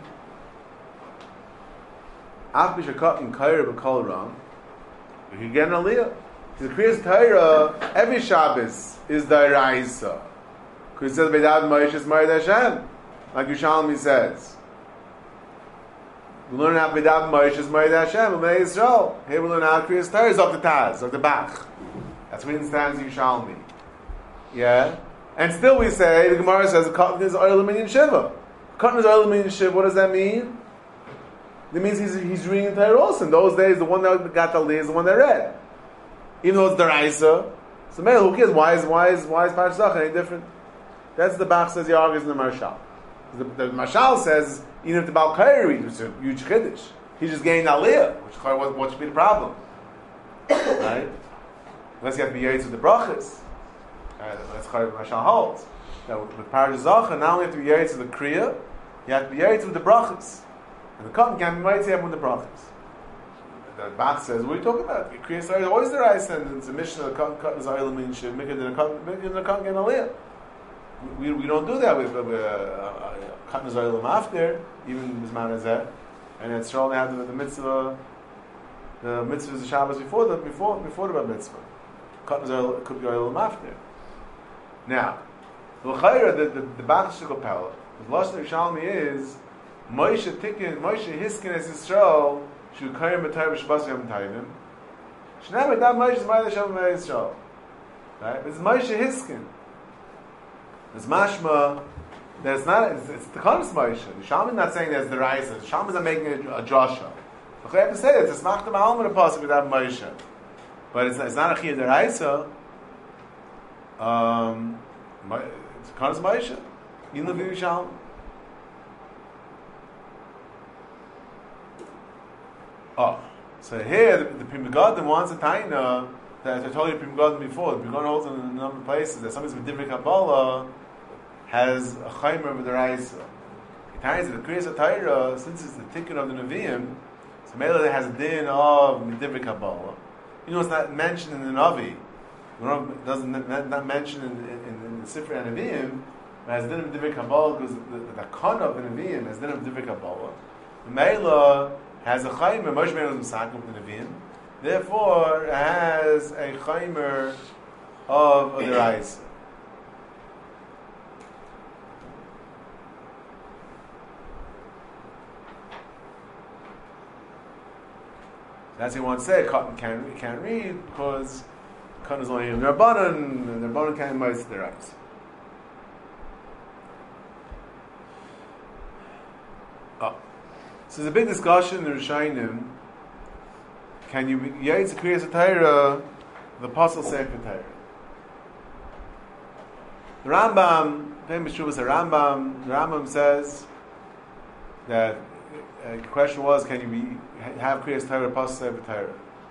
After cotton kaira b'kol ram, you can get an aliyah. The Kriyas Torah every Shabbos is the Raisa. Because it says Beidad Moshe is Marid Hashem, like Yerushalmi says. We learn how Beidad Moshe is Marid Hashem, and Bnei Yisrael. Here we learn how Kriyas Torah is of the Taz, of the Bach. That's what it stands in Yerushalmi. Yeah, and still we say the Gemara says the cotton is Oil Minyan Shiva. Cotton is Oil Minyan Shiva. What does that mean? That means he's, he's reading the Torah also. In those days, the one that got the Aliyah is the one that read. Even though it's the Raisa. So, man, who cares? Why is, why is, why is Parshas Zachar any different? That's the Bach says he argues in the Marshal. The, the Marshal says, even if the Baal Kairi reads, which is a huge Chiddush, he's just getting Aliyah, which what, what should be the problem? Right? Unless you have to be Yaitz with the Brachas. Right? That's how the Marshal holds. Now, with, with Parshas Zachar, now we have to be Yaitz with the Kriya, you have to be Yaitz with the Brachas. And the cotton can't be Yaitz with the Brachas. The Bach says, what are you talking about? Kriyas Torah is always the Raisa, and it's a mission of the cotton is oil and should make it in a cotton, make it in a cotton get an aliyah. We we don't do that with cotton is oil and after, even with Manazeh, and it's only had the, the mitzvah, the mitzvah is the Shabbos before the before before the bar mitzvah. Cotton is oil could be oil and after. Now, the the the, the Bach Shikol Pella, the Lashon Yerushalmi is Moshe Tikin Moshe Hiskin as Yisrael. Shu Kayim B'Torah B'Shabbat Yom Tovim. Shnei B'Dam Moshe is Ma'od Hashem B'Nei Yisrael. Right? It's Moshe Hiskin. It's mashma that it's not. It's, it's the Kodesh Moshe. The Shalom is not saying that's the Raisa. The Shalom is not making a, a Joshua. I have to say that it's Machta Ma'alma the Pasuk B'Dam Moshe, but it's, it's not a Chiyah the Raisa. Um, it's Kodesh Moshe. Even the Shalom. Oh, so here the, the Pri Megadim wants a taina that I told you Pri Megadim before. The Pri Megadim holds in a number of places that somebody's with Divrei Kabbalah has a chaimer of the Raisa. It turns out the Kriyas HaTorah, since it's the ticket of the Nevi'im, so Mela has a din of Divrei Kabbalah. You know, it's not mentioned in the Navi. It doesn't not, not mentioned in, in, in the Sifrei HaNevi'im. It has a din of Divrei Kabbalah because the, the, the Kana of the Nevi'im has a din of Divrei Kabbalah. The Mela has a chaimer. Moshe Rabbeinu was Mesakim of the Nevi'im. Therefore, it has a chaimer of the Raisa. That's what he wants to say. Cotton can't, can't read because Cotton is only in their button, and their button can't mice their eyes. Oh. So there's a big discussion in the Rishonim. Can you yaitz a Kriyas HaTorah, the Apostle Sefer Torah? The Rambam, famous Shuvas Rambam, the Rambam says that uh, the question was, can you be, have Kriyas Torah, Apostle Sefer Torah?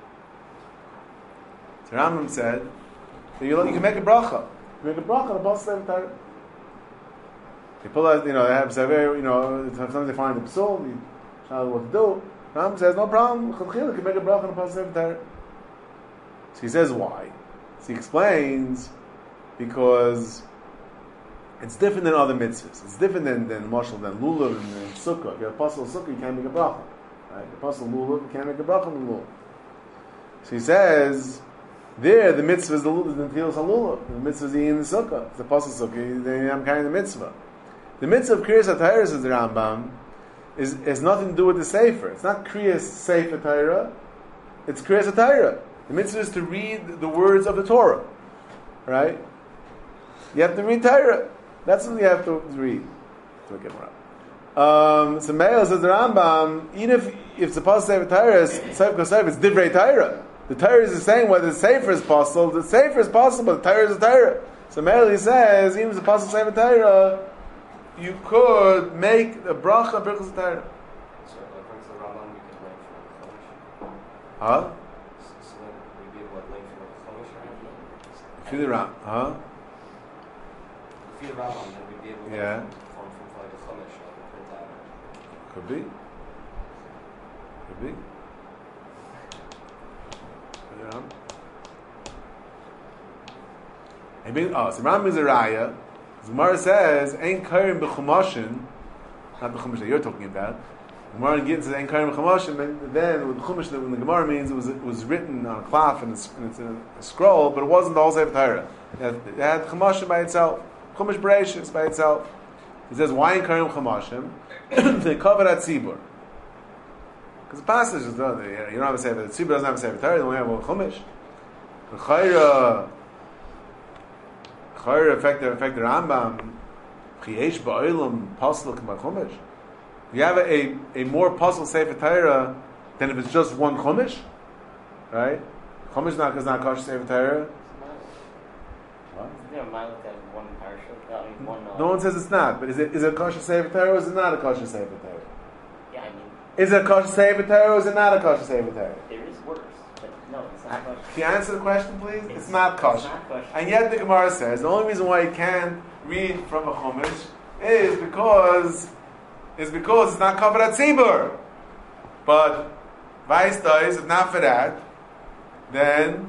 So Rambam said that you, you can make a bracha. You make a bracha on Apostle Sefer Torah. They pull out, you know, they have Sefer, you know, sometimes they find the psul, you tell them what to do. Rambam says, no problem, Chachil can make a bracha on Apostle Sefer Torah. So he says, why? So he explains, because it's different than other mitzvahs. It's different than, than Mashal, than Lulav and, and Sukkah. If you're Apostle Sukkah, you can't make a bracha. Right? The Apostle Lulav, you can't make a bracha on the Lulav. So he says, there, the mitzvah is the Lulav, the Netilas HaLulav. The mitzvah is eating the Sukkah. It's the Apostle Sukkah, then I'm carrying the mitzvah. The mitzvah of Kriyas HaTorah, says the Rambam, is has nothing to do with the Sefer. It's not Kriyas Sefer Torah, it's Kriyas HaTorah. The mitzvah is to read the words of the Torah. Right? You have to read Torah. That's what you have to read. Um, so Meir says the Rambam, even if, if it's supposed to say Torah, it's Divrei Torah. The Torah is saying whether the Sefer is possible. The Sefer is possible, but the Torah is a Torah. So Meir says, even if it's supposed to say Torah, you could make a bracha of Birchas Torah. So according to the Rambam, we can learn from the Chumash. Huh? So, so then we'd be able to learn from the Chumash, right? If you the Ram, huh? If you the Rambam, then we'd be able to Yeah. learn from, from, from like the Chumash or the print out. Could be. Could be. I mean, oh, so Ram is a raya. The Gemara says, "Ein karim b'chumashin," not the chumash that you're talking about. The Gemara gets "Ein karim b'chumashin," and then with the chumash that when the Gemara means it was it was written on a cloth and it's, and it's in a scroll, but it wasn't the whole Sefer Torah. It had, it had chumashin by itself, chumash bereishis by itself. It says, "Why ein karim chumashim?" They cover that tzibur. Because the passage is done. You don't have a Sefer. The tzibur doesn't have a Sefer Torah. They only have a chumash. The chayra. Chayra affect the affect the Rambam. Chiesh ba'olam pasuk b'chumash. You have a, a, a more puzzle Sefer Torah than if it's just one chumash, right? Chumash not is not kosher Sefer Torah. What? Isn't there a mile that has one parsha? I mean, one, uh, No one says it's not, but is it is it a kosher Sefer Torah or is it not a kosher Sefer Torah? Yeah, I mean, Is it a kosher Sefer Torah or is it not a kosher Sefer Torah? there is worse, but no, it's not kosher. Can you answer the question, please? It's, It's- not kosher. it's not kosher. And yet the Gemara says the only reason why you can't read from a chumash is because is because it's not covered at tzibur. But vice does, if not for that, then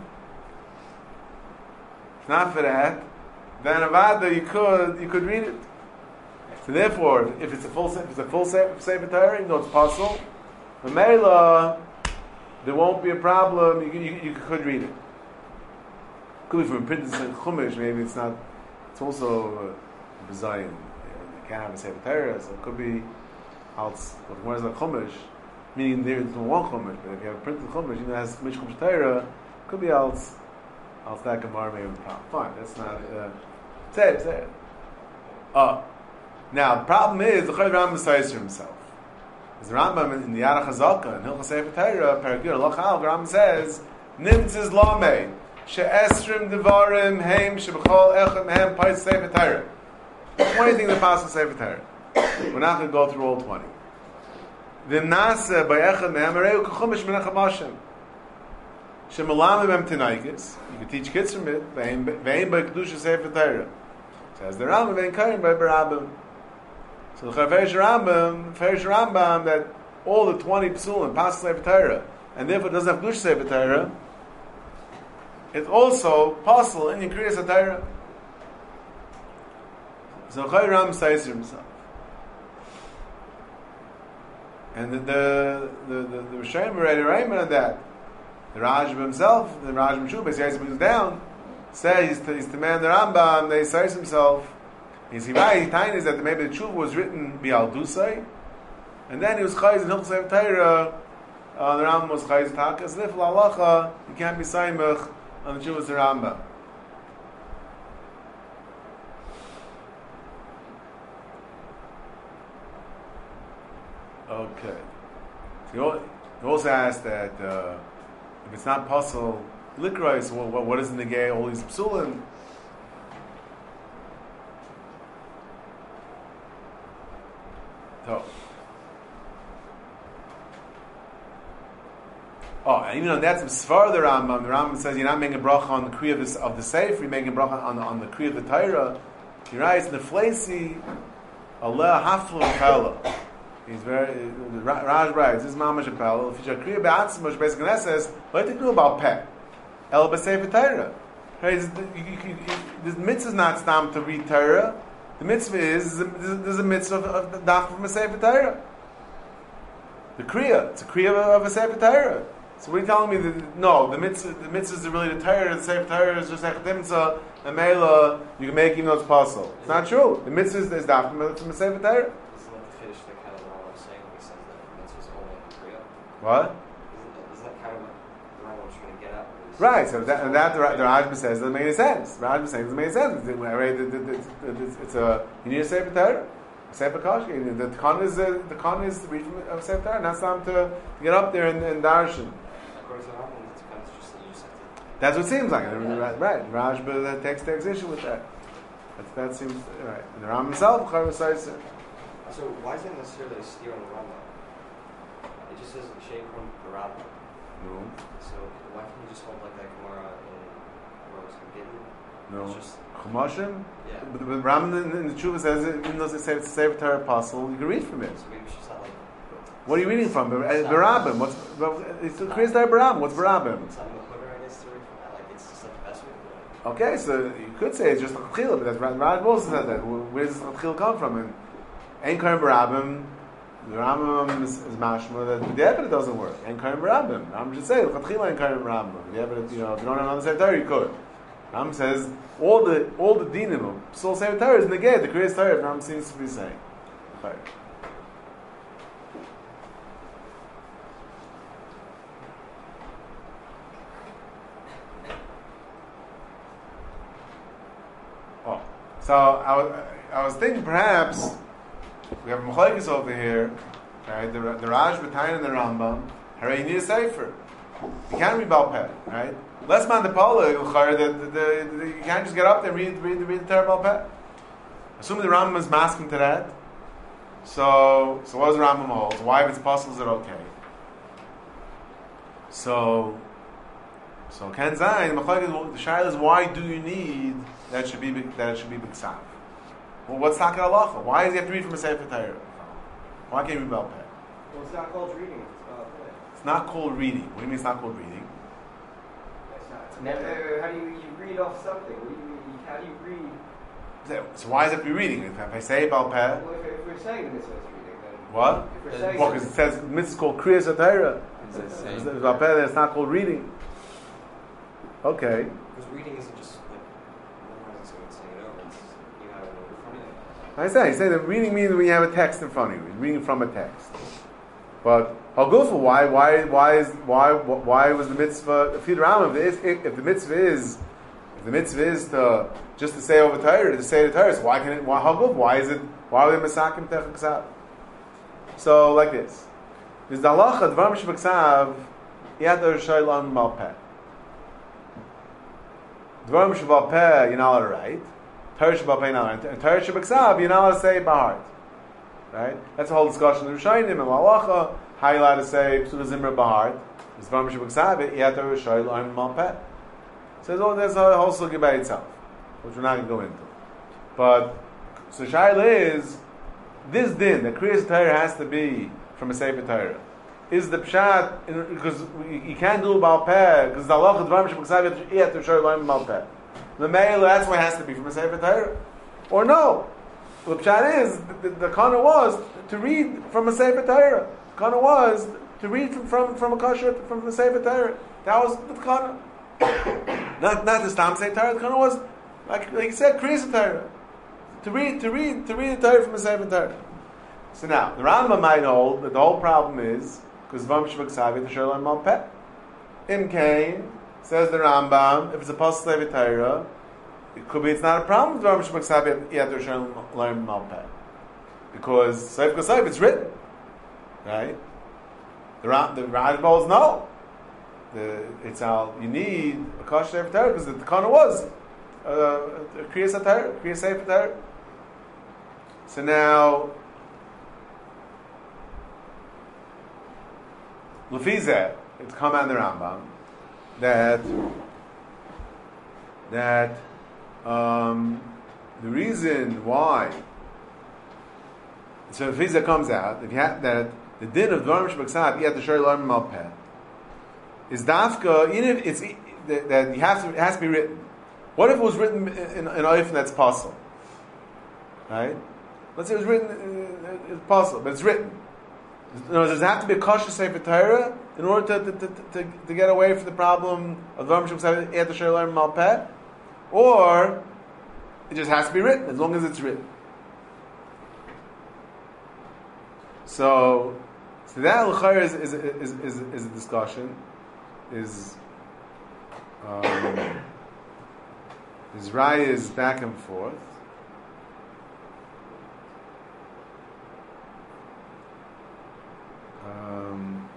if not for that, then avada you could you could read it. So therefore, if it's a full if it's a full Sefer Torah, you know it's possible. The Mela, there won't be a problem. You, you, you could read it. Could be from a printed chumash. Maybe it's not. It's also uh, Bizayin. You can't have a Sefer Torah, so it could be else. Where's the chumash? Meaning there's no one chumash, but if you have a printed chumash, you know, it has mish chumash Torah. Could be else. Else that gemara may have a problem. Fine, that's not. Uh, say it, say it. Oh, now the problem is the Chayv Rambam says for himself. Because the Rambam in the Yara Chazaka in Hilchos Sefer Torah, Paragir Lachal, the Rambam says, "Nimtzis Lamei she'esrim devarim heim shebechol echad mehem pais Sefer Torah." Twenty things that pass in Sefer Torah. We're not going to go through all twenty. The Nasa by echad mehem areu kachumish min hachamashim. Shemalam Mem Tinaikis. You can teach kids from it. Vein by Kedusha Sefer Torah. Says the Rambam, Vein Karim by Barabim. So the Ferish Rambam, Ferish Rambam, that all the twenty psulim pass Sefer Torah, and therefore doesn't have Kedusha Sefer Torah, it's also possible in Kriya Torah. So Chai Ram says to himself. And the the the the, the Rishonim already Rayman on that. The Rajab himself, the Rajab Shubas, he has to brings down, says he's to, he's to man the Rambam, they says himself. He's right, he tiny is that maybe the Tshuva was written Bial Dusay, and then he was Chayz in Hilchos Sefer Torah, uh, the Rambam was Chayz Takas, and if L'Alacha, you can't be Saimach on the Tshuva of the Rambam. Okay. So he also asked that uh, if it's not possible, likrais, what, what, what is in the gay? All these psulim. So, oh, and even on that, Sfar the Rambam, the Rambam says you're not making a bracha on the kriya of the, of the sefer, you're making a bracha on, on the kriya of the Torah. He writes, Neflesi, Allah haflu kala. He's very, Raj writes, this is Mamash Appel, if you're kriya be'atzma, basically that says, what do you do about peh? El b'sefer Torah. The mitzvah is not stam to read Torah. The mitzvah is, there's a mitzvah of the daf from a sefer Torah. The kriya, it's a kriya of a sefer Torah. So what are you telling me? That, no, the mitzvah, the mitzvah is really the Torah, the sefer Torah is just like dimsa, a mela, you can make even though it's possible. It's not true. The mitzvah is, is daf from a, from a sefer Torah. What? Is that kind of what the Rambam was trying to get at? Right, so that, and that the, the Rajba says doesn't make any sense. The Rajba says doesn't make any sense. It, right, it, it, it, it's, it's a you need a sefer Torah, a sefer kashki. The con is uh, the con is to read from a sefer Torah. Not time to, to get up there and, and darshan. According to the Rambam, it's kind of just that you just have to. That's what it seems like. Yeah. Right, Rajba that takes takes issue with that. That, that seems right. And the Rambam himself, Chaim says it. So why is it necessarily a steer on the Rambam? It just says shame from the Rambam. No. So why can't you just hold like that Gemara in where it was forbidden? No. It's just Chumashim? yeah. But the Rambam in, in the Tshuva says it, even though it says it's a sefer Torah apostle, you can read from it. So maybe it's just not like. What are you reading from? Barabim. What's it's the Kriyas Torah Barabim? What's Barabim? It's not in the Chutter, I guess, to read from that. Like it's just like the best way to do it. Okay, so you could say it's just a Chila, but that's Raj also said that. Where does the Chila come from? And Ein Karim Barabim, the Rambam is, is mashma that the evidence doesn't work. Ein Karim Barabim. Rambam should say Chila Ein Karim Barabim. The evidence, you know, if you don't have another Sefer Torah, you could. Rambam says all the all the dinim of Psul Sefer Torah is negate the Kriyas Torah. Rambam seems to be saying. Okay. Oh, so I was, I was thinking perhaps we have Machlekes over here, right? The, the Raj B'Tain and the Rambam. Hooray, you need a sefer. You can't read Baal Peh, right? Less man the Pala, you can't just get up there and read, read, read the Torah Baal Peh. Assuming the Rambam is masking to that, so so what does the Rambam hold? Why, if it's possible, is it okay? So, so Ken Zayin, the Machlekes, the Shaila is why do you need that should be that it should be b'ksav? Well, what's Taka Halacha? Why does he have to read from a Sefer Torah? Why can't he read Baal Peh? Well, it's not called reading. It's Baal Peh. It's not called reading. What do you mean it's not called reading? It's not. It's Never. uh, how do you, you read off something? What do you, you, how do you read? So why does it have to be reading? If I say Baal Peh, Well, if, if we're saying this is reading, then what? if we're Then- saying Well, because it says the mitzvah is called Kriyas Torah. It's the same. It's Baal Peh, it's not called reading. Okay. Because reading isn't just like memorizing something and saying it over. It's you have it in front of you. I say, I say that reading means when you have a text in front of you, reading from a text. But I'll go for why, why, why is, why, why was the mitzvah? If the Rambam, if, if, if the mitzvah is, if the mitzvah is to just to say over Torah, to say the Torah, so why can it? Why, how good? Why is it? Why are they masakim tefek ksav? So like this, there's the halacha dvar mishvaksav yad shaylan Baal Peh. Dvar mishvak Peh, you're not allowed to write. Torah Shabbat Peh, not and Torah Shabbat you're not allowed to say it by heart. Right? That's the whole discussion of the Rishonim and Halacha. How you allowed to say Psulah Zimra by heart? It's Dvarim Shebeksav, Yatar Shoyl Arm Malpeh. So oh, there's a whole sugya by itself, which we're not going to go into. But, so Shaila is, this din, the Kriyas Torah has to be from a Sefer Torah. Is the Pshat, because you can't do Baal Peh, because the Allah of Dvarim Shebeksav, Yatar Shoyl Arm Malpeh. The Me'el, that's why it has to be from a Sefer Torah. Or no. The Pshat is, the, the, the Kana was to read from a Sefer Torah. The Kana was to read from, from, from a Kasher, from the Sefer Torah. That was the Kana. not not the Stam Sefer Torah. The Kana was, like, like you said, Kriyas Torah. To read, to read, to read the Torah from a Sefer Torah. So now, the Rambam might hold that the whole problem is, because Dvarim Shebeksav, the Shalom Malpeh. In Cain, says the Rambam, if it's a Pasuk Sefer Torah, it could be it's not a problem with Dvarim Shebeksav yet to Shalom Malpeh. Because Sefer Kosayv, it's written. Right? The the Rajbals no. The it's all you need a Kosh Sefer Torah because the Kana was uh, a Kriyas Torah, Kriyas Sefer Torah. So now, Lefizeh, it's come on the Rambam that that um, the reason why so Lefizeh comes out if you have that the din of Dvarim Shebeksav Yat Asher L'Arm Malpeh is dafka even if it's that, that you have to it has to be written. What if it was written in an oif that's possible? Right? Let's say it was written uh, it's possible, but it's written. In other words, does it have to be a kosher Sefer Torah in order to, to, to, to, to get away from the problem of Dvarim Shebeksav Yat Asher L'Arm Malpeh? Or it just has to be written as long as it's written. So, so that l'chayr is is, is is is a discussion. Is um, is Raya is back and forth. Um,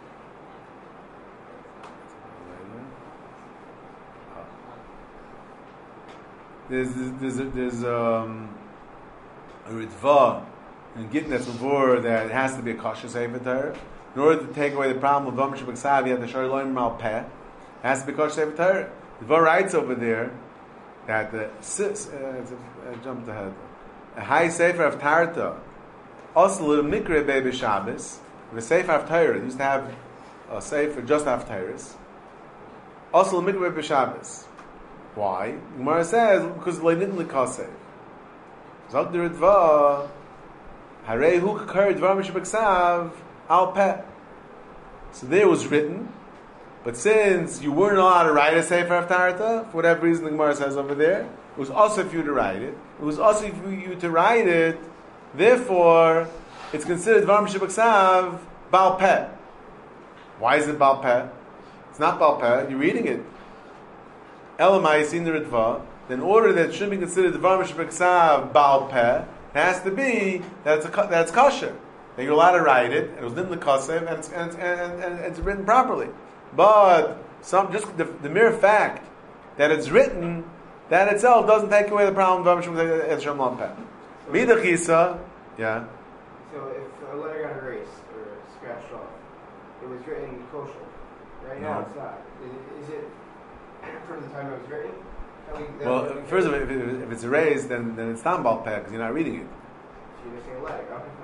there's there's there's um, a ritva in Gittin that's before that it has to be a kosher Sefer Torah. In order to take away the problem of Dvarim Shebeksav, you have the Shor Loim Malpeh. It has to be kosher Sefer Torah. The Dvar writes over there that the uh, I jumped ahead. A high Sefer of Tarta, also little mikre baby Shabbos. The Sefer of Torah used to have a Sefer just after Torahs. Also mikre baby Shabbos. Why? Gemara says because le'nitn l'kasev. Zog the Ritva. Harei hu kakar Dvarim Shebeksav al peh. So there was written, but since you weren't allowed to write a Sefer of Tarta, for whatever reason the Gemara says over there, it was also for you to write it. It was also for you to write it. Therefore, it's considered Dvarim Shebeksav bal peh. Why is it bal peh? It's not bal peh. You're reading it. Elamai sin the Ritva. In order that it should be considered Dvarim Shebeksav bal peh, it has to be that it's, a, that it's kosher. That you're allowed to write it, and it was din l'kasev, and it's, and, it's, and, and it's written properly. But some just the, the mere fact that it's written, that itself doesn't take away the problem of Dvarim Shebeksav Malpeh. Mida chisa, yeah. So if a letter got erased or scratched off, it was written kosher. Right now No. it's not. Is, is it from the time it was written? That we, that Well, we- first of all, if, it, if it's erased, then then it's not bal peh because you're not reading it. So you're missing a letter. Okay, fine.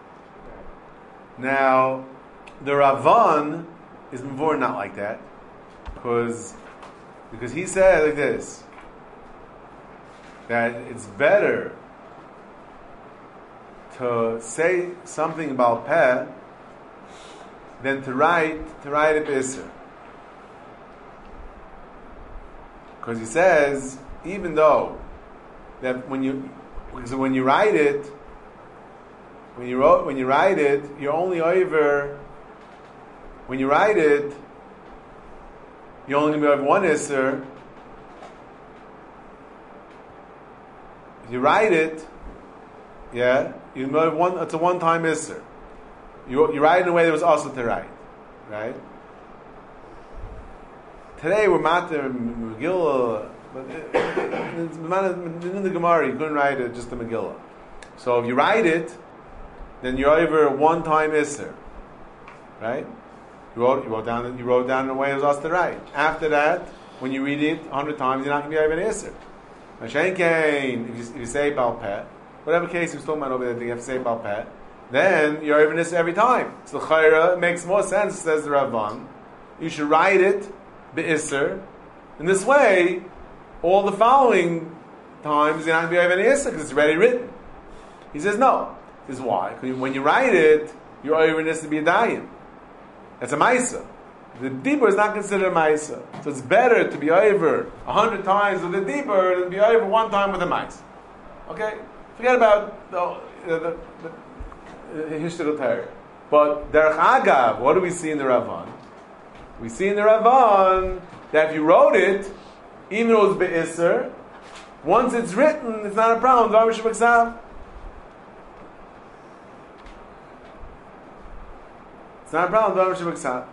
Now, the Ravan is before not like that, because because he said like this that it's better to say something about peh than to write to write a b'isser, because he says even though that when you because when you write it. When you wrote, when you write it, you're only over. When you write it, you're only going to be over one isser. If you write it, yeah, you have one. It's a one-time isser. You you write in a way that was also to write, right? Today we're matter Megillah, but in the Gemara you couldn't write it just the Megillah. So if you write it, then you're over one time Isser. Right? You wrote, you wrote down, you wrote down the way it was asked to write. After that, when you read it a hundred times, you're not going to be able to answer. Mashen Kain, if you, if you say Baal Peh, whatever case he was talking about over there, you have to say Baal Peh, then you're even this every time. So Chayra, it makes more sense, says the Ravan. You should write it, Be'isr. In this way, all the following times you're not going to be able to answer because it's already written. He says no. This is why. Because when you write it, your overness to be a dayan. That's a maisa. The dibur is not considered a maisa. So it's better to be over a hundred times with a dibur than be over one time with a maisa. Okay? Forget about the the, the, the Hishtagal Torah. But derech agav, what do we see in the Ravan? We see in the Ravan that if you wrote it, even though it's be'isr, once it's written, it's not a problem. Dvar Shabbat. It's not a problem. Dvar Shabbat.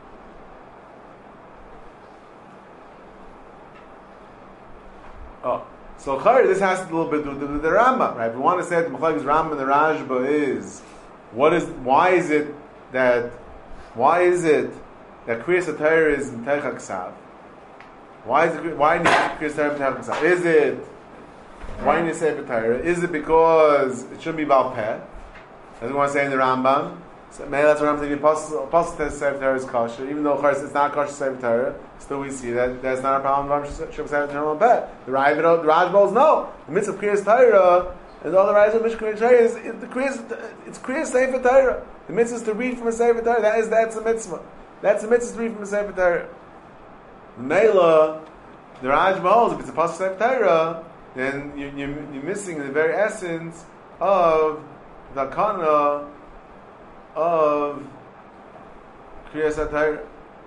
Oh, so Chayr, this has to do a little bit with the, the, the Rambam, right? If we want to say that the Machlokes Rambam and the Rashba is what is why is it that why is it that Kriyas HaTorah is in Teich HaKsav? Why is it why need Kriyas HaTorah in Teich HaKsav? Is it why need Sefer Torah? Is it because it shouldn't be Baal Peh? As we want to say in the Rambam. So maybe that's what I'm thinking. Apostle Apostle says Sefer Torah is kosher, even though of course it's not kosher Sefer Torah. Still, we see that that's not a problem. The Rajbal, the Rajbals no. The mitzvah of Kriyas Torah and all the Rajbal Mishkan Torah is it, the Kriyas. It's Kriyas Sefer Torah. The mitzvah is to read from a Sefer Torah. That is that's a mitzvah. That's a mitzvah to read from a Sefer Torah. The Mela, the Rajbals, if it's a Apostle Sefer Torah, then you, you, you're missing the very essence of the kana of Kriyas HaTorah.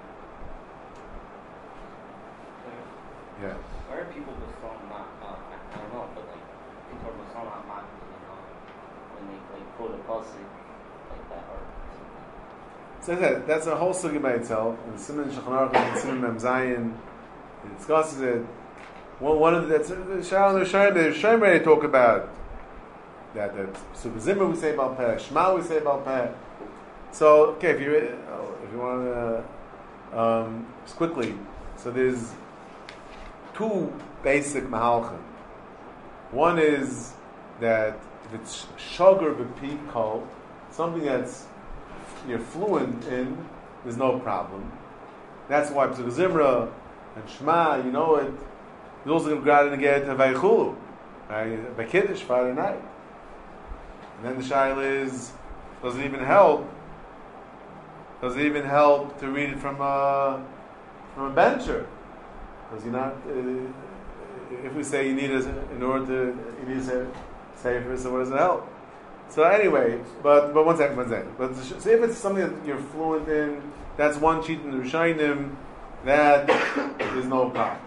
Yeah. Why are people just so not, uh, I don't know, but like, people are just so not mocking, you know, when they like quote a pasuk like that or something. So that, that's a whole sugya by itself. In the Siman Shulchan Aruch and Siman Mem Zayin, it discusses it. One, one of the, that's, the Sharon, the Sharon, the Sharon already talk about that, that Sukkah Zimmer we say about Peh, Shema we say about Peh. So, okay, if you, if you want to, um, just quickly, so there's two basic mahalchim. One is that if it's sugar b'pi kol, something that's you're fluent in, there's no problem. That's why Pesach Zimra and Shema, you know it. There's also going to get to Vaychulu, right? By Kiddush Friday night. And then the shaila is, does it even help? Does it even help to read it from a from a bencher? Because you not, uh, if we say you need a, in order to, you need a safer, so what does it help? So anyway, but but one second, one second. But so if it's something that you're fluent in, that's one cheat in the Rishayim, that is no problem.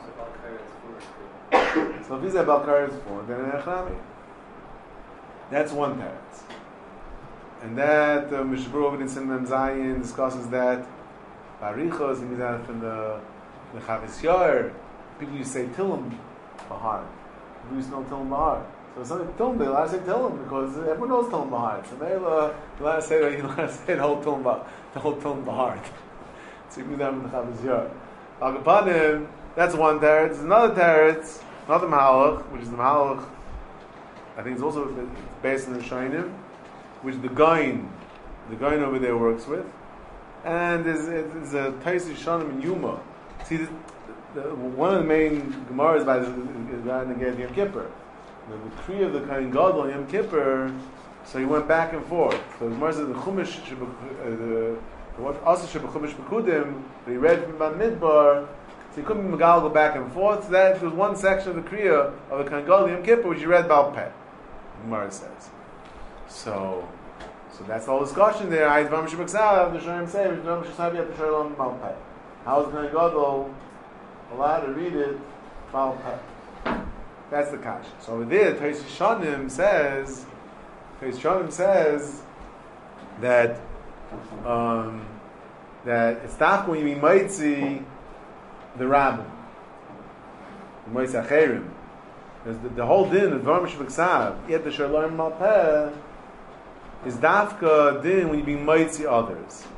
So if you say Balkar is fluent, then it's Echlami. That's one teretz. And that uh, Mishabur over in Siman Zayin discusses that Barichos and Mizan from the the Chavis Yair, people used to say Tillim Bahar. People used to know Tillim Bahar. So it's not Tillim, they allowed to say Tillim because everyone knows Tillim Bahar. So they allowed to say, you allowed to say the whole Tillim Bahar. The whole Tillim Bahar. So you that from the Chavis Yair. Agapanim, that's one teretz. There's another teretz, another Mahalach, which is the Mahalach, I think it's also based on the Shainim, which the Gain, the Gain over there works with. And there's, there's a Taisi Shanim in Yuma. See, the, the, one of the main Gemaras by the guy in the Yom Kippur, the decree of the Kohen Gadol Yom Kippur, so he went back and forth. So the Gemara says the Chumash, the also Shebechumash Bekudim, that he read from Bamidbar, so he couldn't go back and forth. So that there was one section of the Kriya of the Kohen Gadol Yom Kippur which he read Baal Peh. The Gemara says. So, so that's all discussion there. I Dvar Shebeksav, the Shorim say, Dvar Shebeksav Yat Shalom Baal Peh. How is Kohen Gadol allowed to read it Baal Peh? That's the kasha. So over there, Tosis Shanim says, Tosis Shanim says that um, that it's not when you might see the rabbin, you might see acherim. The, the whole din of Dvar Shebeksav Yat Shalom Baal Peh is dafka din when you be might see others.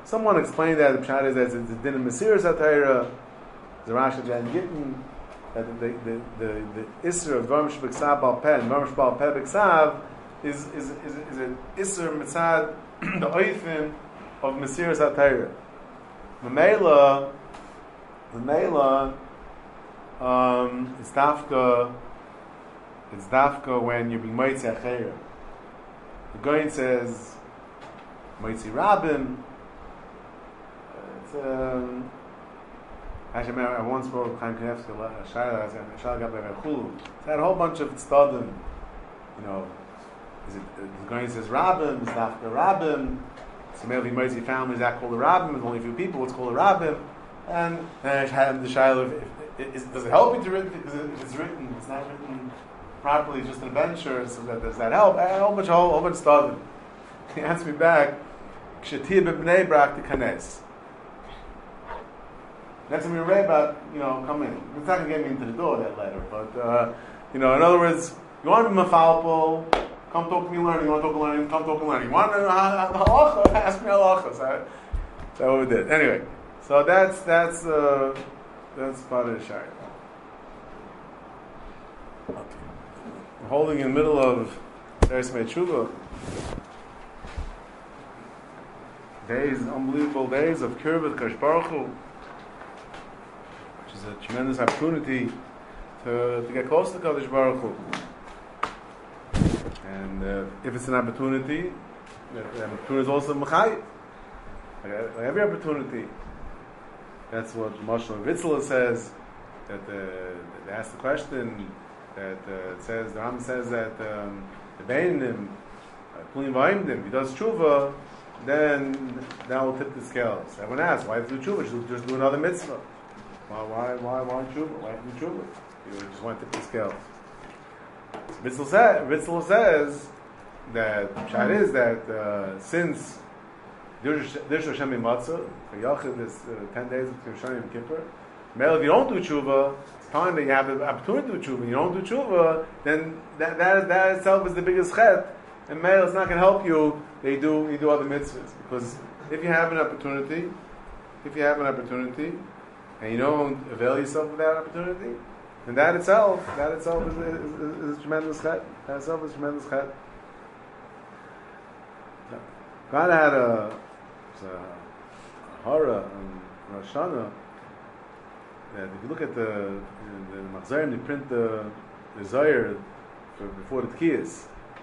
someone explained that the pshat is that it's a din of Mesiras HaTorah, the Rashi Jan Gittin, that the the the, the Isser of Dvarim Shebeksav Bal Peh and Dvarim Shebal Peh Beksav is is is is an Isser Mitzad the Oifim of Mesiras HaTorah. Mamela, Mamela, um, it's dafka. It's dafka when you bring Moitzi Achera. The Goyin says Moitzi Rabin. It's um. Actually, I once spoke with Chaim Kanevsky, Shayla, Shayla got by Chulu. It's had a whole bunch of tzadim. You know, is it the Goyin says Rabin? It's dafka Rabin. So maybe Moitzi family is that called a Rabin? There's only a few people. It's called a Rabin. And and the Shayla, does it help you to read? Because if it's written, it's not written properly, just an adventure, so that, does that help? A whole bunch, a whole, whole bunch of stuff. He asked me back, Kshetir b'bnei brak t'kanes. That's when we read about, you know, come in. It's not going to get me into the door, that letter, but, uh, you know, in other words, you want to be mafalpol, come talk to me learning, you want to talk to learning, come talk to learning. You want to know halacha, ask me halacha. So that's what we did. Anyway, so that's, that's, uh, that's part of the shayla. Okay. We're holding in the middle of Teres Meitzhuva. Days, unbelievable days of Kirvat Kadosh Baruch Hu, which is a tremendous opportunity to, to get close to Kadosh Baruch Hu. And uh, if it's an opportunity, the opportunity is also Mechayit. Like, like every opportunity. That's what Moshe Vitzler says, that uh, they ask the question, that uh, it says, the Ram says that um, the Beinim, Pulim Vayimdim, he does tshuva, then that will tip the scales. Everyone asks, why do tshuva? Just, just do another mitzvah. Why, why, why, why tshuva? Why do tshuva? You just want to tip the scales. Vitzler says, Vitzler says that Pshat is that uh, since Dirsh Hashem Matzah, for Yachid is uh, ten days between Shani and Kippur. Male, if you don't do tshuva, it's time that you have the opportunity to do tshuva. You don't do tshuva, then that that, that itself is the biggest chet. And male, it's not going to help you. They do you do other mitzvahs, because if you have an opportunity, if you have an opportunity, and you don't avail yourself of that opportunity, then that itself, that itself is, is, is, is a tremendous chet. That itself is a tremendous chet. God had a a horror on Rosh Hashanah that if you look at the the Machzorim, they print the the Zohar before the Tkiyas.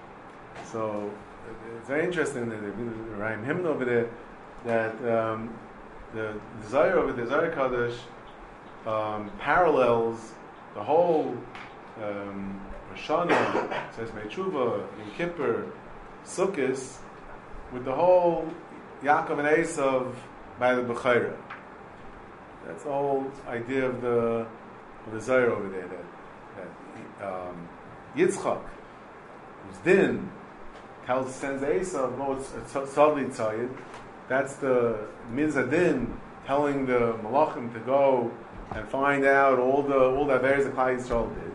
So it's very interesting that the Raim Hymn over there that um, the, the Zohar over the Zohar Kadosh um, parallels the whole um, Rosh Hashanah, says Meitzhuva, Yom Kippur, Sukkos, with the whole Yaakov and Esav by the Bechira. That's the whole idea of the of the Zohar over there. That, that um, Yitzchak, whose din tells sends Esav, no, it's, it's sadly tzayid. That's the Mitzvah din telling the Malachim to go and find out all the all the various that Klal Yisrael did,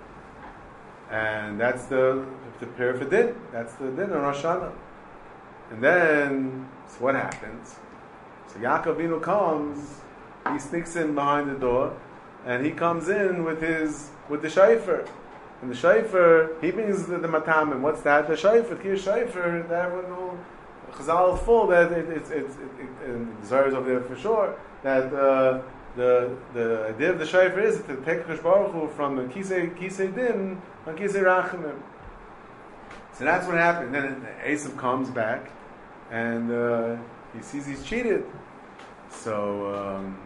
and that's the the prayer for din. That's the din on Rosh Hashanah. And then, so what happens? So Yaakov Avinu comes, he sneaks in behind the door, and he comes in with his with the shofar. And the shofar, he brings the, the matamim. What's that? The shofar, the shofar. That everyone will, Chazal is full that it, it's it's it, it, and the Zohar is over there for sure. That uh, the the idea of the shofar is to take Kadosh Baruch Hu from the kisei kisei din and kisei rachamim. So that's what happened. Then Esav comes back, and uh, he sees he's cheated. So, um,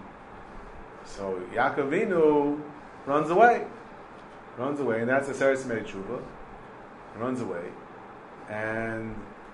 so Yaakov Avinu runs away, runs away, and that's a Seres Meitzhuva. He runs away, and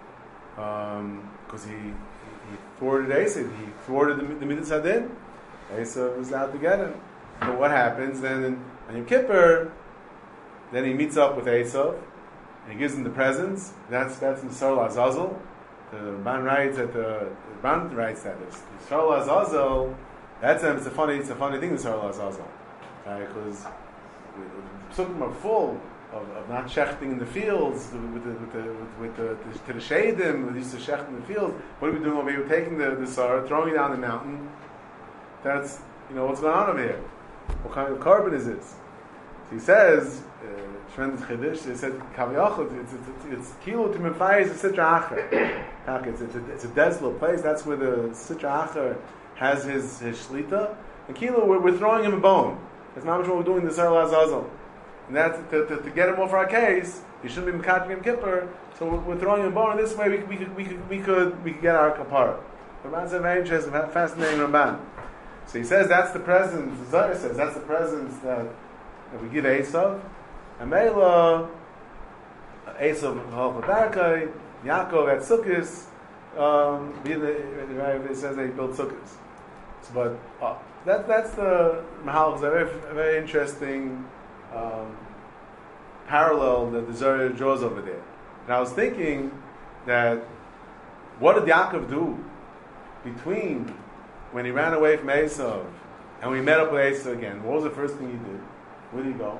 because um, he, he he thwarted Esav, he thwarted the, the Midas Hadin. Esav was out to get him. But what happens then on Yom Kippur? Then he meets up with Esav. And he gives him the presents. That's that's in Yisrael Azazel. The Ramban writes that the, the Ramban writes that it's Yisrael Azazel. That's a, it's a funny it's a funny thing. Yisrael Azazel, right? Because the psukim are full of, of not shechting in the fields with the with the with, with the, the to the shadim. We used to shecht in the fields. What are we doing over here? We're taking the the sar, throwing it down the mountain. That's you know what's going on over here. What kind of carbon is this? So he says, tremendous chiddush. He said kaviyachot. It's it's it's kilo to mefayis the sitra acher. It's it's a, it's a desolate place. That's where the sitra acher has his his shlita. And kilo, we're, we're throwing him a bone. That's not much what we're doing in the Sar Azazel. And that's to, to, to get him off our case. He shouldn't be mekatrik and kippur. So we're, we're throwing him a bone. And this way, we, we could we could we could we could get our kapara. Ramban's a very interesting, fascinating Ramban. So he says that's the presence. The Zohar says that's the presence that, that we give Esav. And Mela, Esav halach Barakay, Yaakov at Sukkos. Um, it says they built Sukkos. So, but uh, that that's the Mahalach. A very very interesting um, parallel that the Zohar draws over there. And I was thinking that what did Yaakov do between when he ran away from Esav and when he met up with Esav again? What was the first thing he did? Where did he go?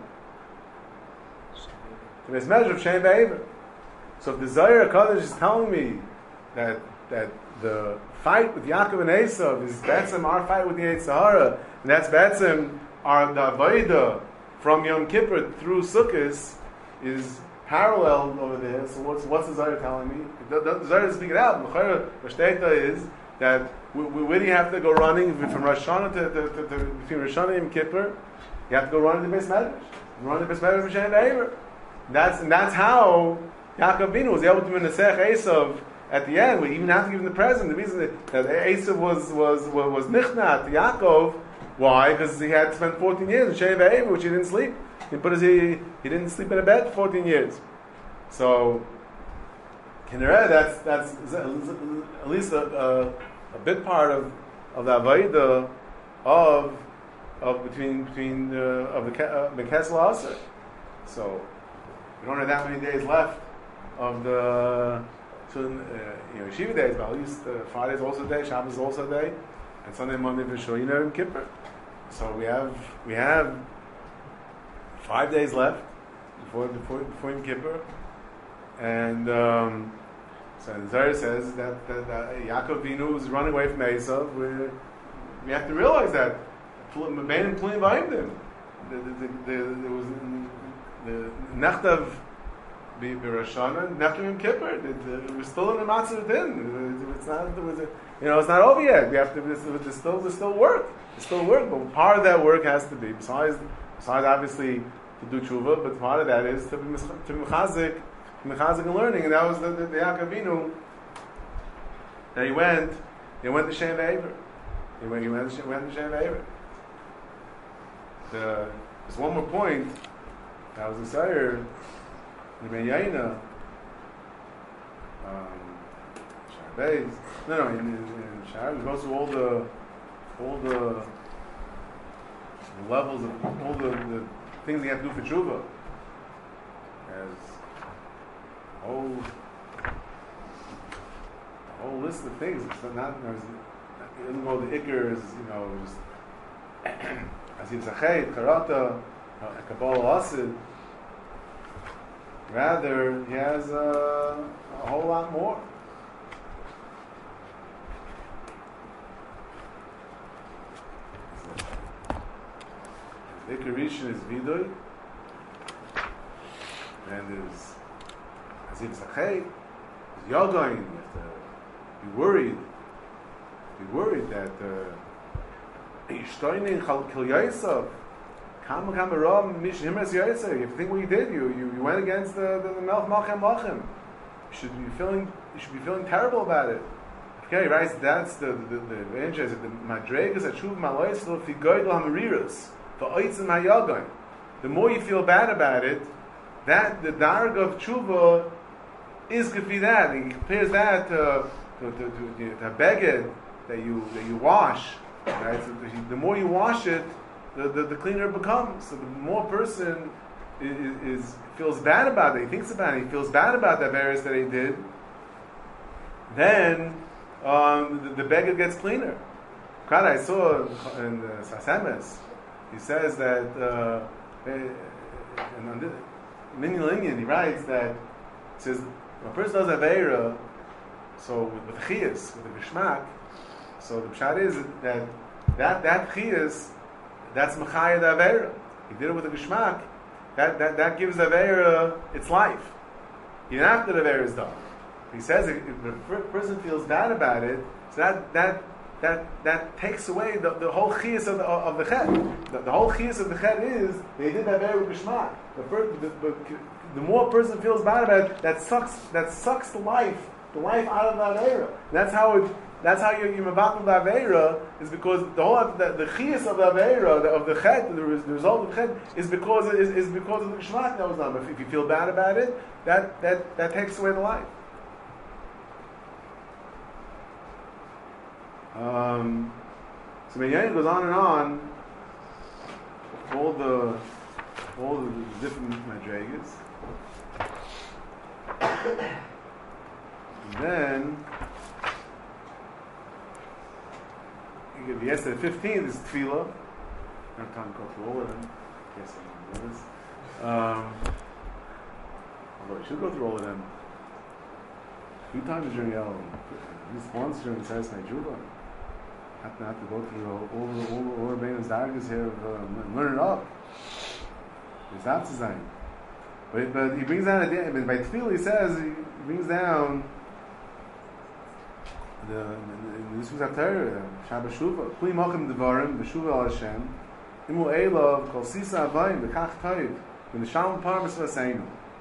To this measure of Shem Be'ever. So if the Zohar HaKadosh is telling me that that the fight with Yaakov and Esav is Betzim our fight with the Yetzer Hara, and that's Betzim our the Avodah from Yom Kippur through Sukkos is parallel over there. So what's what's the Zohar telling me? The, the, the Zohar is speaking out. The Shteta is that we, we, where do you have to go running from Rosh Hashanah to, to, to, to between Rosh Hashanah and Yom Kippur? You have to go run to the Beis Medrash. You run to the Beis Medrash from Shem Be'ever. That's and that's how Yaakov Avinu was able to menesech Esav at the end. We even have to give him the present. The reason that, that Esav was was was, was nichnat to Yaakov, why? Because he had spent fourteen years in Shem Be'ever, which he didn't sleep. He put his he, he didn't sleep in a bed for fourteen years. So, Kinneret, that's that's at least a, a, a big part of of the avodah of of between between uh, of the uh, the Kesel Aser. So. We don't have that many days left of the so, uh, you know Yeshiva days, but at least uh, Friday is also a day, Shabbos is also a day, and Sunday, Monday for sure. You know, Yom Kippur. So we have we have five days left before before before Yom Kippur, and um, so the Zohar says that, that, that Yaakov Avinu is running away from Esav. We we have to realize that Ben and Pluim Vayimdim. There was. The Nechtav Rosh Hashanah, Nechtav Yom Kippur. We're still in the Matzah Din. It's not, it was a, you know, it's not over yet. We have to. There's still, there's still work. There's still work, but part of that work has to be besides, besides obviously to do tshuva, but part of that is to be to be mechazik, mechazik and learning. And that was the, the, the Yaakov Avinu. That he went, he went to Shem Be'ever. He went, he went to went to Shem Be'ever. The there's one more point. That was the Sire, the Ben Yaina, um, Sharbez. No, no, in, in, in Sharbez, goes through all the, all the, the levels of all the, the things you have to do for tshuva. As a whole, a whole list of things. It's not, there's, it doesn't go the Iker is, you know, just Asid Zachet, Karata. A Kabbalah Asid. Rather, he has uh, a whole lot more. The Ikarishan is Vidoy, and there's Asid Zachet, there's Yogain. You have to be worried, be worried that Ishtoinin Chal Kil Yosef. Kam kam ram mish himas yaisa. If you think what you did, you you, you went against the the, the Melch Malchem Malchem. You should be feeling you should be feeling terrible about it. Okay, right? So that's the the the evangelist the madregas that shuv malois lo fi goydel hamarirus for oitzim hayagon. The more you feel bad about it, that the darg of tshuva is gefi that. He compares that to to to, to, to a beged that you that you wash. Right? So the, the more you wash it, The, the, the cleaner it becomes. So the more person is, is feels bad about it, he thinks about it, he feels bad about that virus that he did, then um, the, the beggar gets cleaner. God, I saw in the Sasemes, he says that uh, and Minyan Linyan, he writes that, he says, when a person does Aveira, so with, with Chiyas, with the Geshmak, so the Pshat is that that, that Chiyas, that's Mechaya the Aveira. He did it with the Geshmak, that, that, that gives the Aveira its life. Even after the Aveira is done. He says if, if the person feels bad about it, so that, that That that takes away the, the whole chiyas of the of the chet. The, the whole chiyas of the chet is they did that very geshmak. The first, the, the, the more a person feels bad about it, that sucks that sucks the life the life out of the avera. That's how it. That's how you you mevatel the avera is because the whole the, the chiyas of the avera the, of the chet the, the result of the chet is because is, is because of the geshmak that was done. But if you feel bad about it, that that that takes away the life. Um, so Minyan goes on and on, all the all the different madrigas, and then you get yesterday fifteen is tefillah. I don't have time to go through all of them. Yes, I know this. Um, although I should go through all of them a few times during Yom, at least once during Saras Neijuba. Have to have to go through all the all the all the Rebbeinu Dargas here of, um, and learn it up. It's not to say. But but he brings down at the end. By Tefillah he says he brings down the this was a Torah Shabbat Shuvah Kli Mochem Devarim B'Shuvah Al Hashem Imu Eilav Kol Sisa Avayim B'Kach Toiv V'Nisham Parmas V'Aseinu.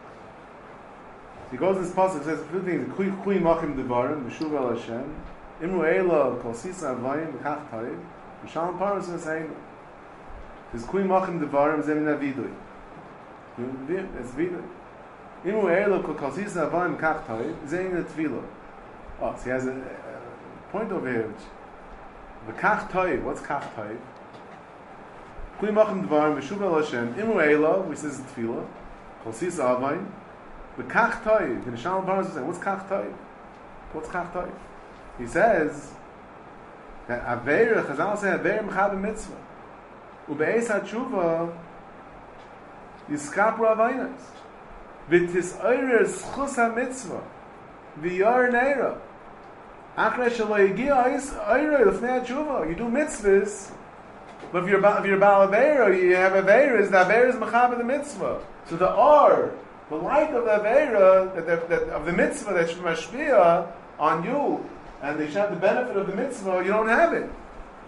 He goes in this passage says a few things. Kli Kli Mochem Devarim B'Shuvah Al Hashem Imru Eila Kol Sisa Avayim B'Kach Toiv V'Shalom Parmas V'Aseinu. His Kui Machim Devarim Zem Navidui. It's Vidui. Imru Eila Kol Sisa Avayim B'Kach Toiv Zem Natvila. Oh, so he has a, a point over here. V'Kach Toiv. What's Kach Toiv? Kui Machim Devarim V'Shuv El Hashem Imru Eila, which is Tefillah. Kol Sisa Avayim B'Kach Toiv V'Shalom Parmas V'Aseinu. What's Kach Toiv? What's Kach Toiv? He says that Aveira, Chazal say Aveira Mechaber Mitzvah. Ube'ez HaTshuva Yiskapru Avainas. V'tis Oirer Schus HaMitzvah V'yor Neira. Achrei Shelo Yigia Oirer L'fnei HaTshuva. You do mitzvahs, but if you're, if you're Baal Aveira, you have Aveiras, the Aveira is Mechaber the Mitzvah. So the Or, the light of the Aveira, that, that, that, of the Mitzvah that should mashpia on you, and they should have the benefit of the mitzvah, you don't have it.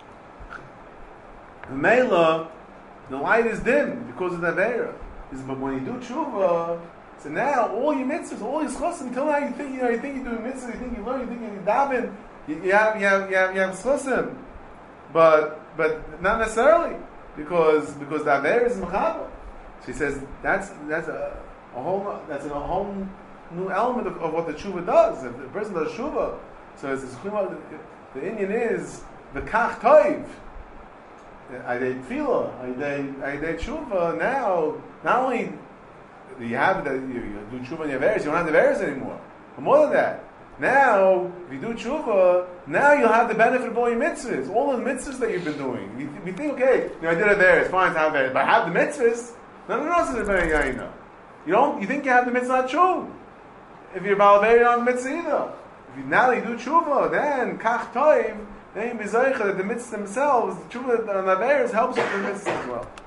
The Mela, the light is dim because of the Aveira. But when you do tshuva, so now all your mitzvahs, all your schos, until now you think you know you think you're doing mitzvahs, you think you learn, you think you're daven, you, you have you have you have you have schosim, but but not necessarily because because the Aveira is mechaber. She says that's that's a, a whole that's a whole new element of, of what the tshuva does. If the person does tshuva. So it's, it's, the Indian is the kach toiv. I did tefillah, I did I did tshuva. Now, not only do you have that you, you do tshuva in your veres, you don't have the veres anymore. But more than that, now if you do tshuva, now you'll have the benefit of all your mitzvahs, all the mitzvahs that you've been doing. You, you think, okay, you know, I did a veres, fine to have veres, but I have the mitzvahs. None of us is a very yaina. You don't. You think you have the mitzvah? Not true. If you're balaver, you don't have the mitzvah either. Now you do tshuva, then kach toiv, then you be zeicha that the mitzvahs themselves, the tshuva on the averes helps with the mitzvahs as well.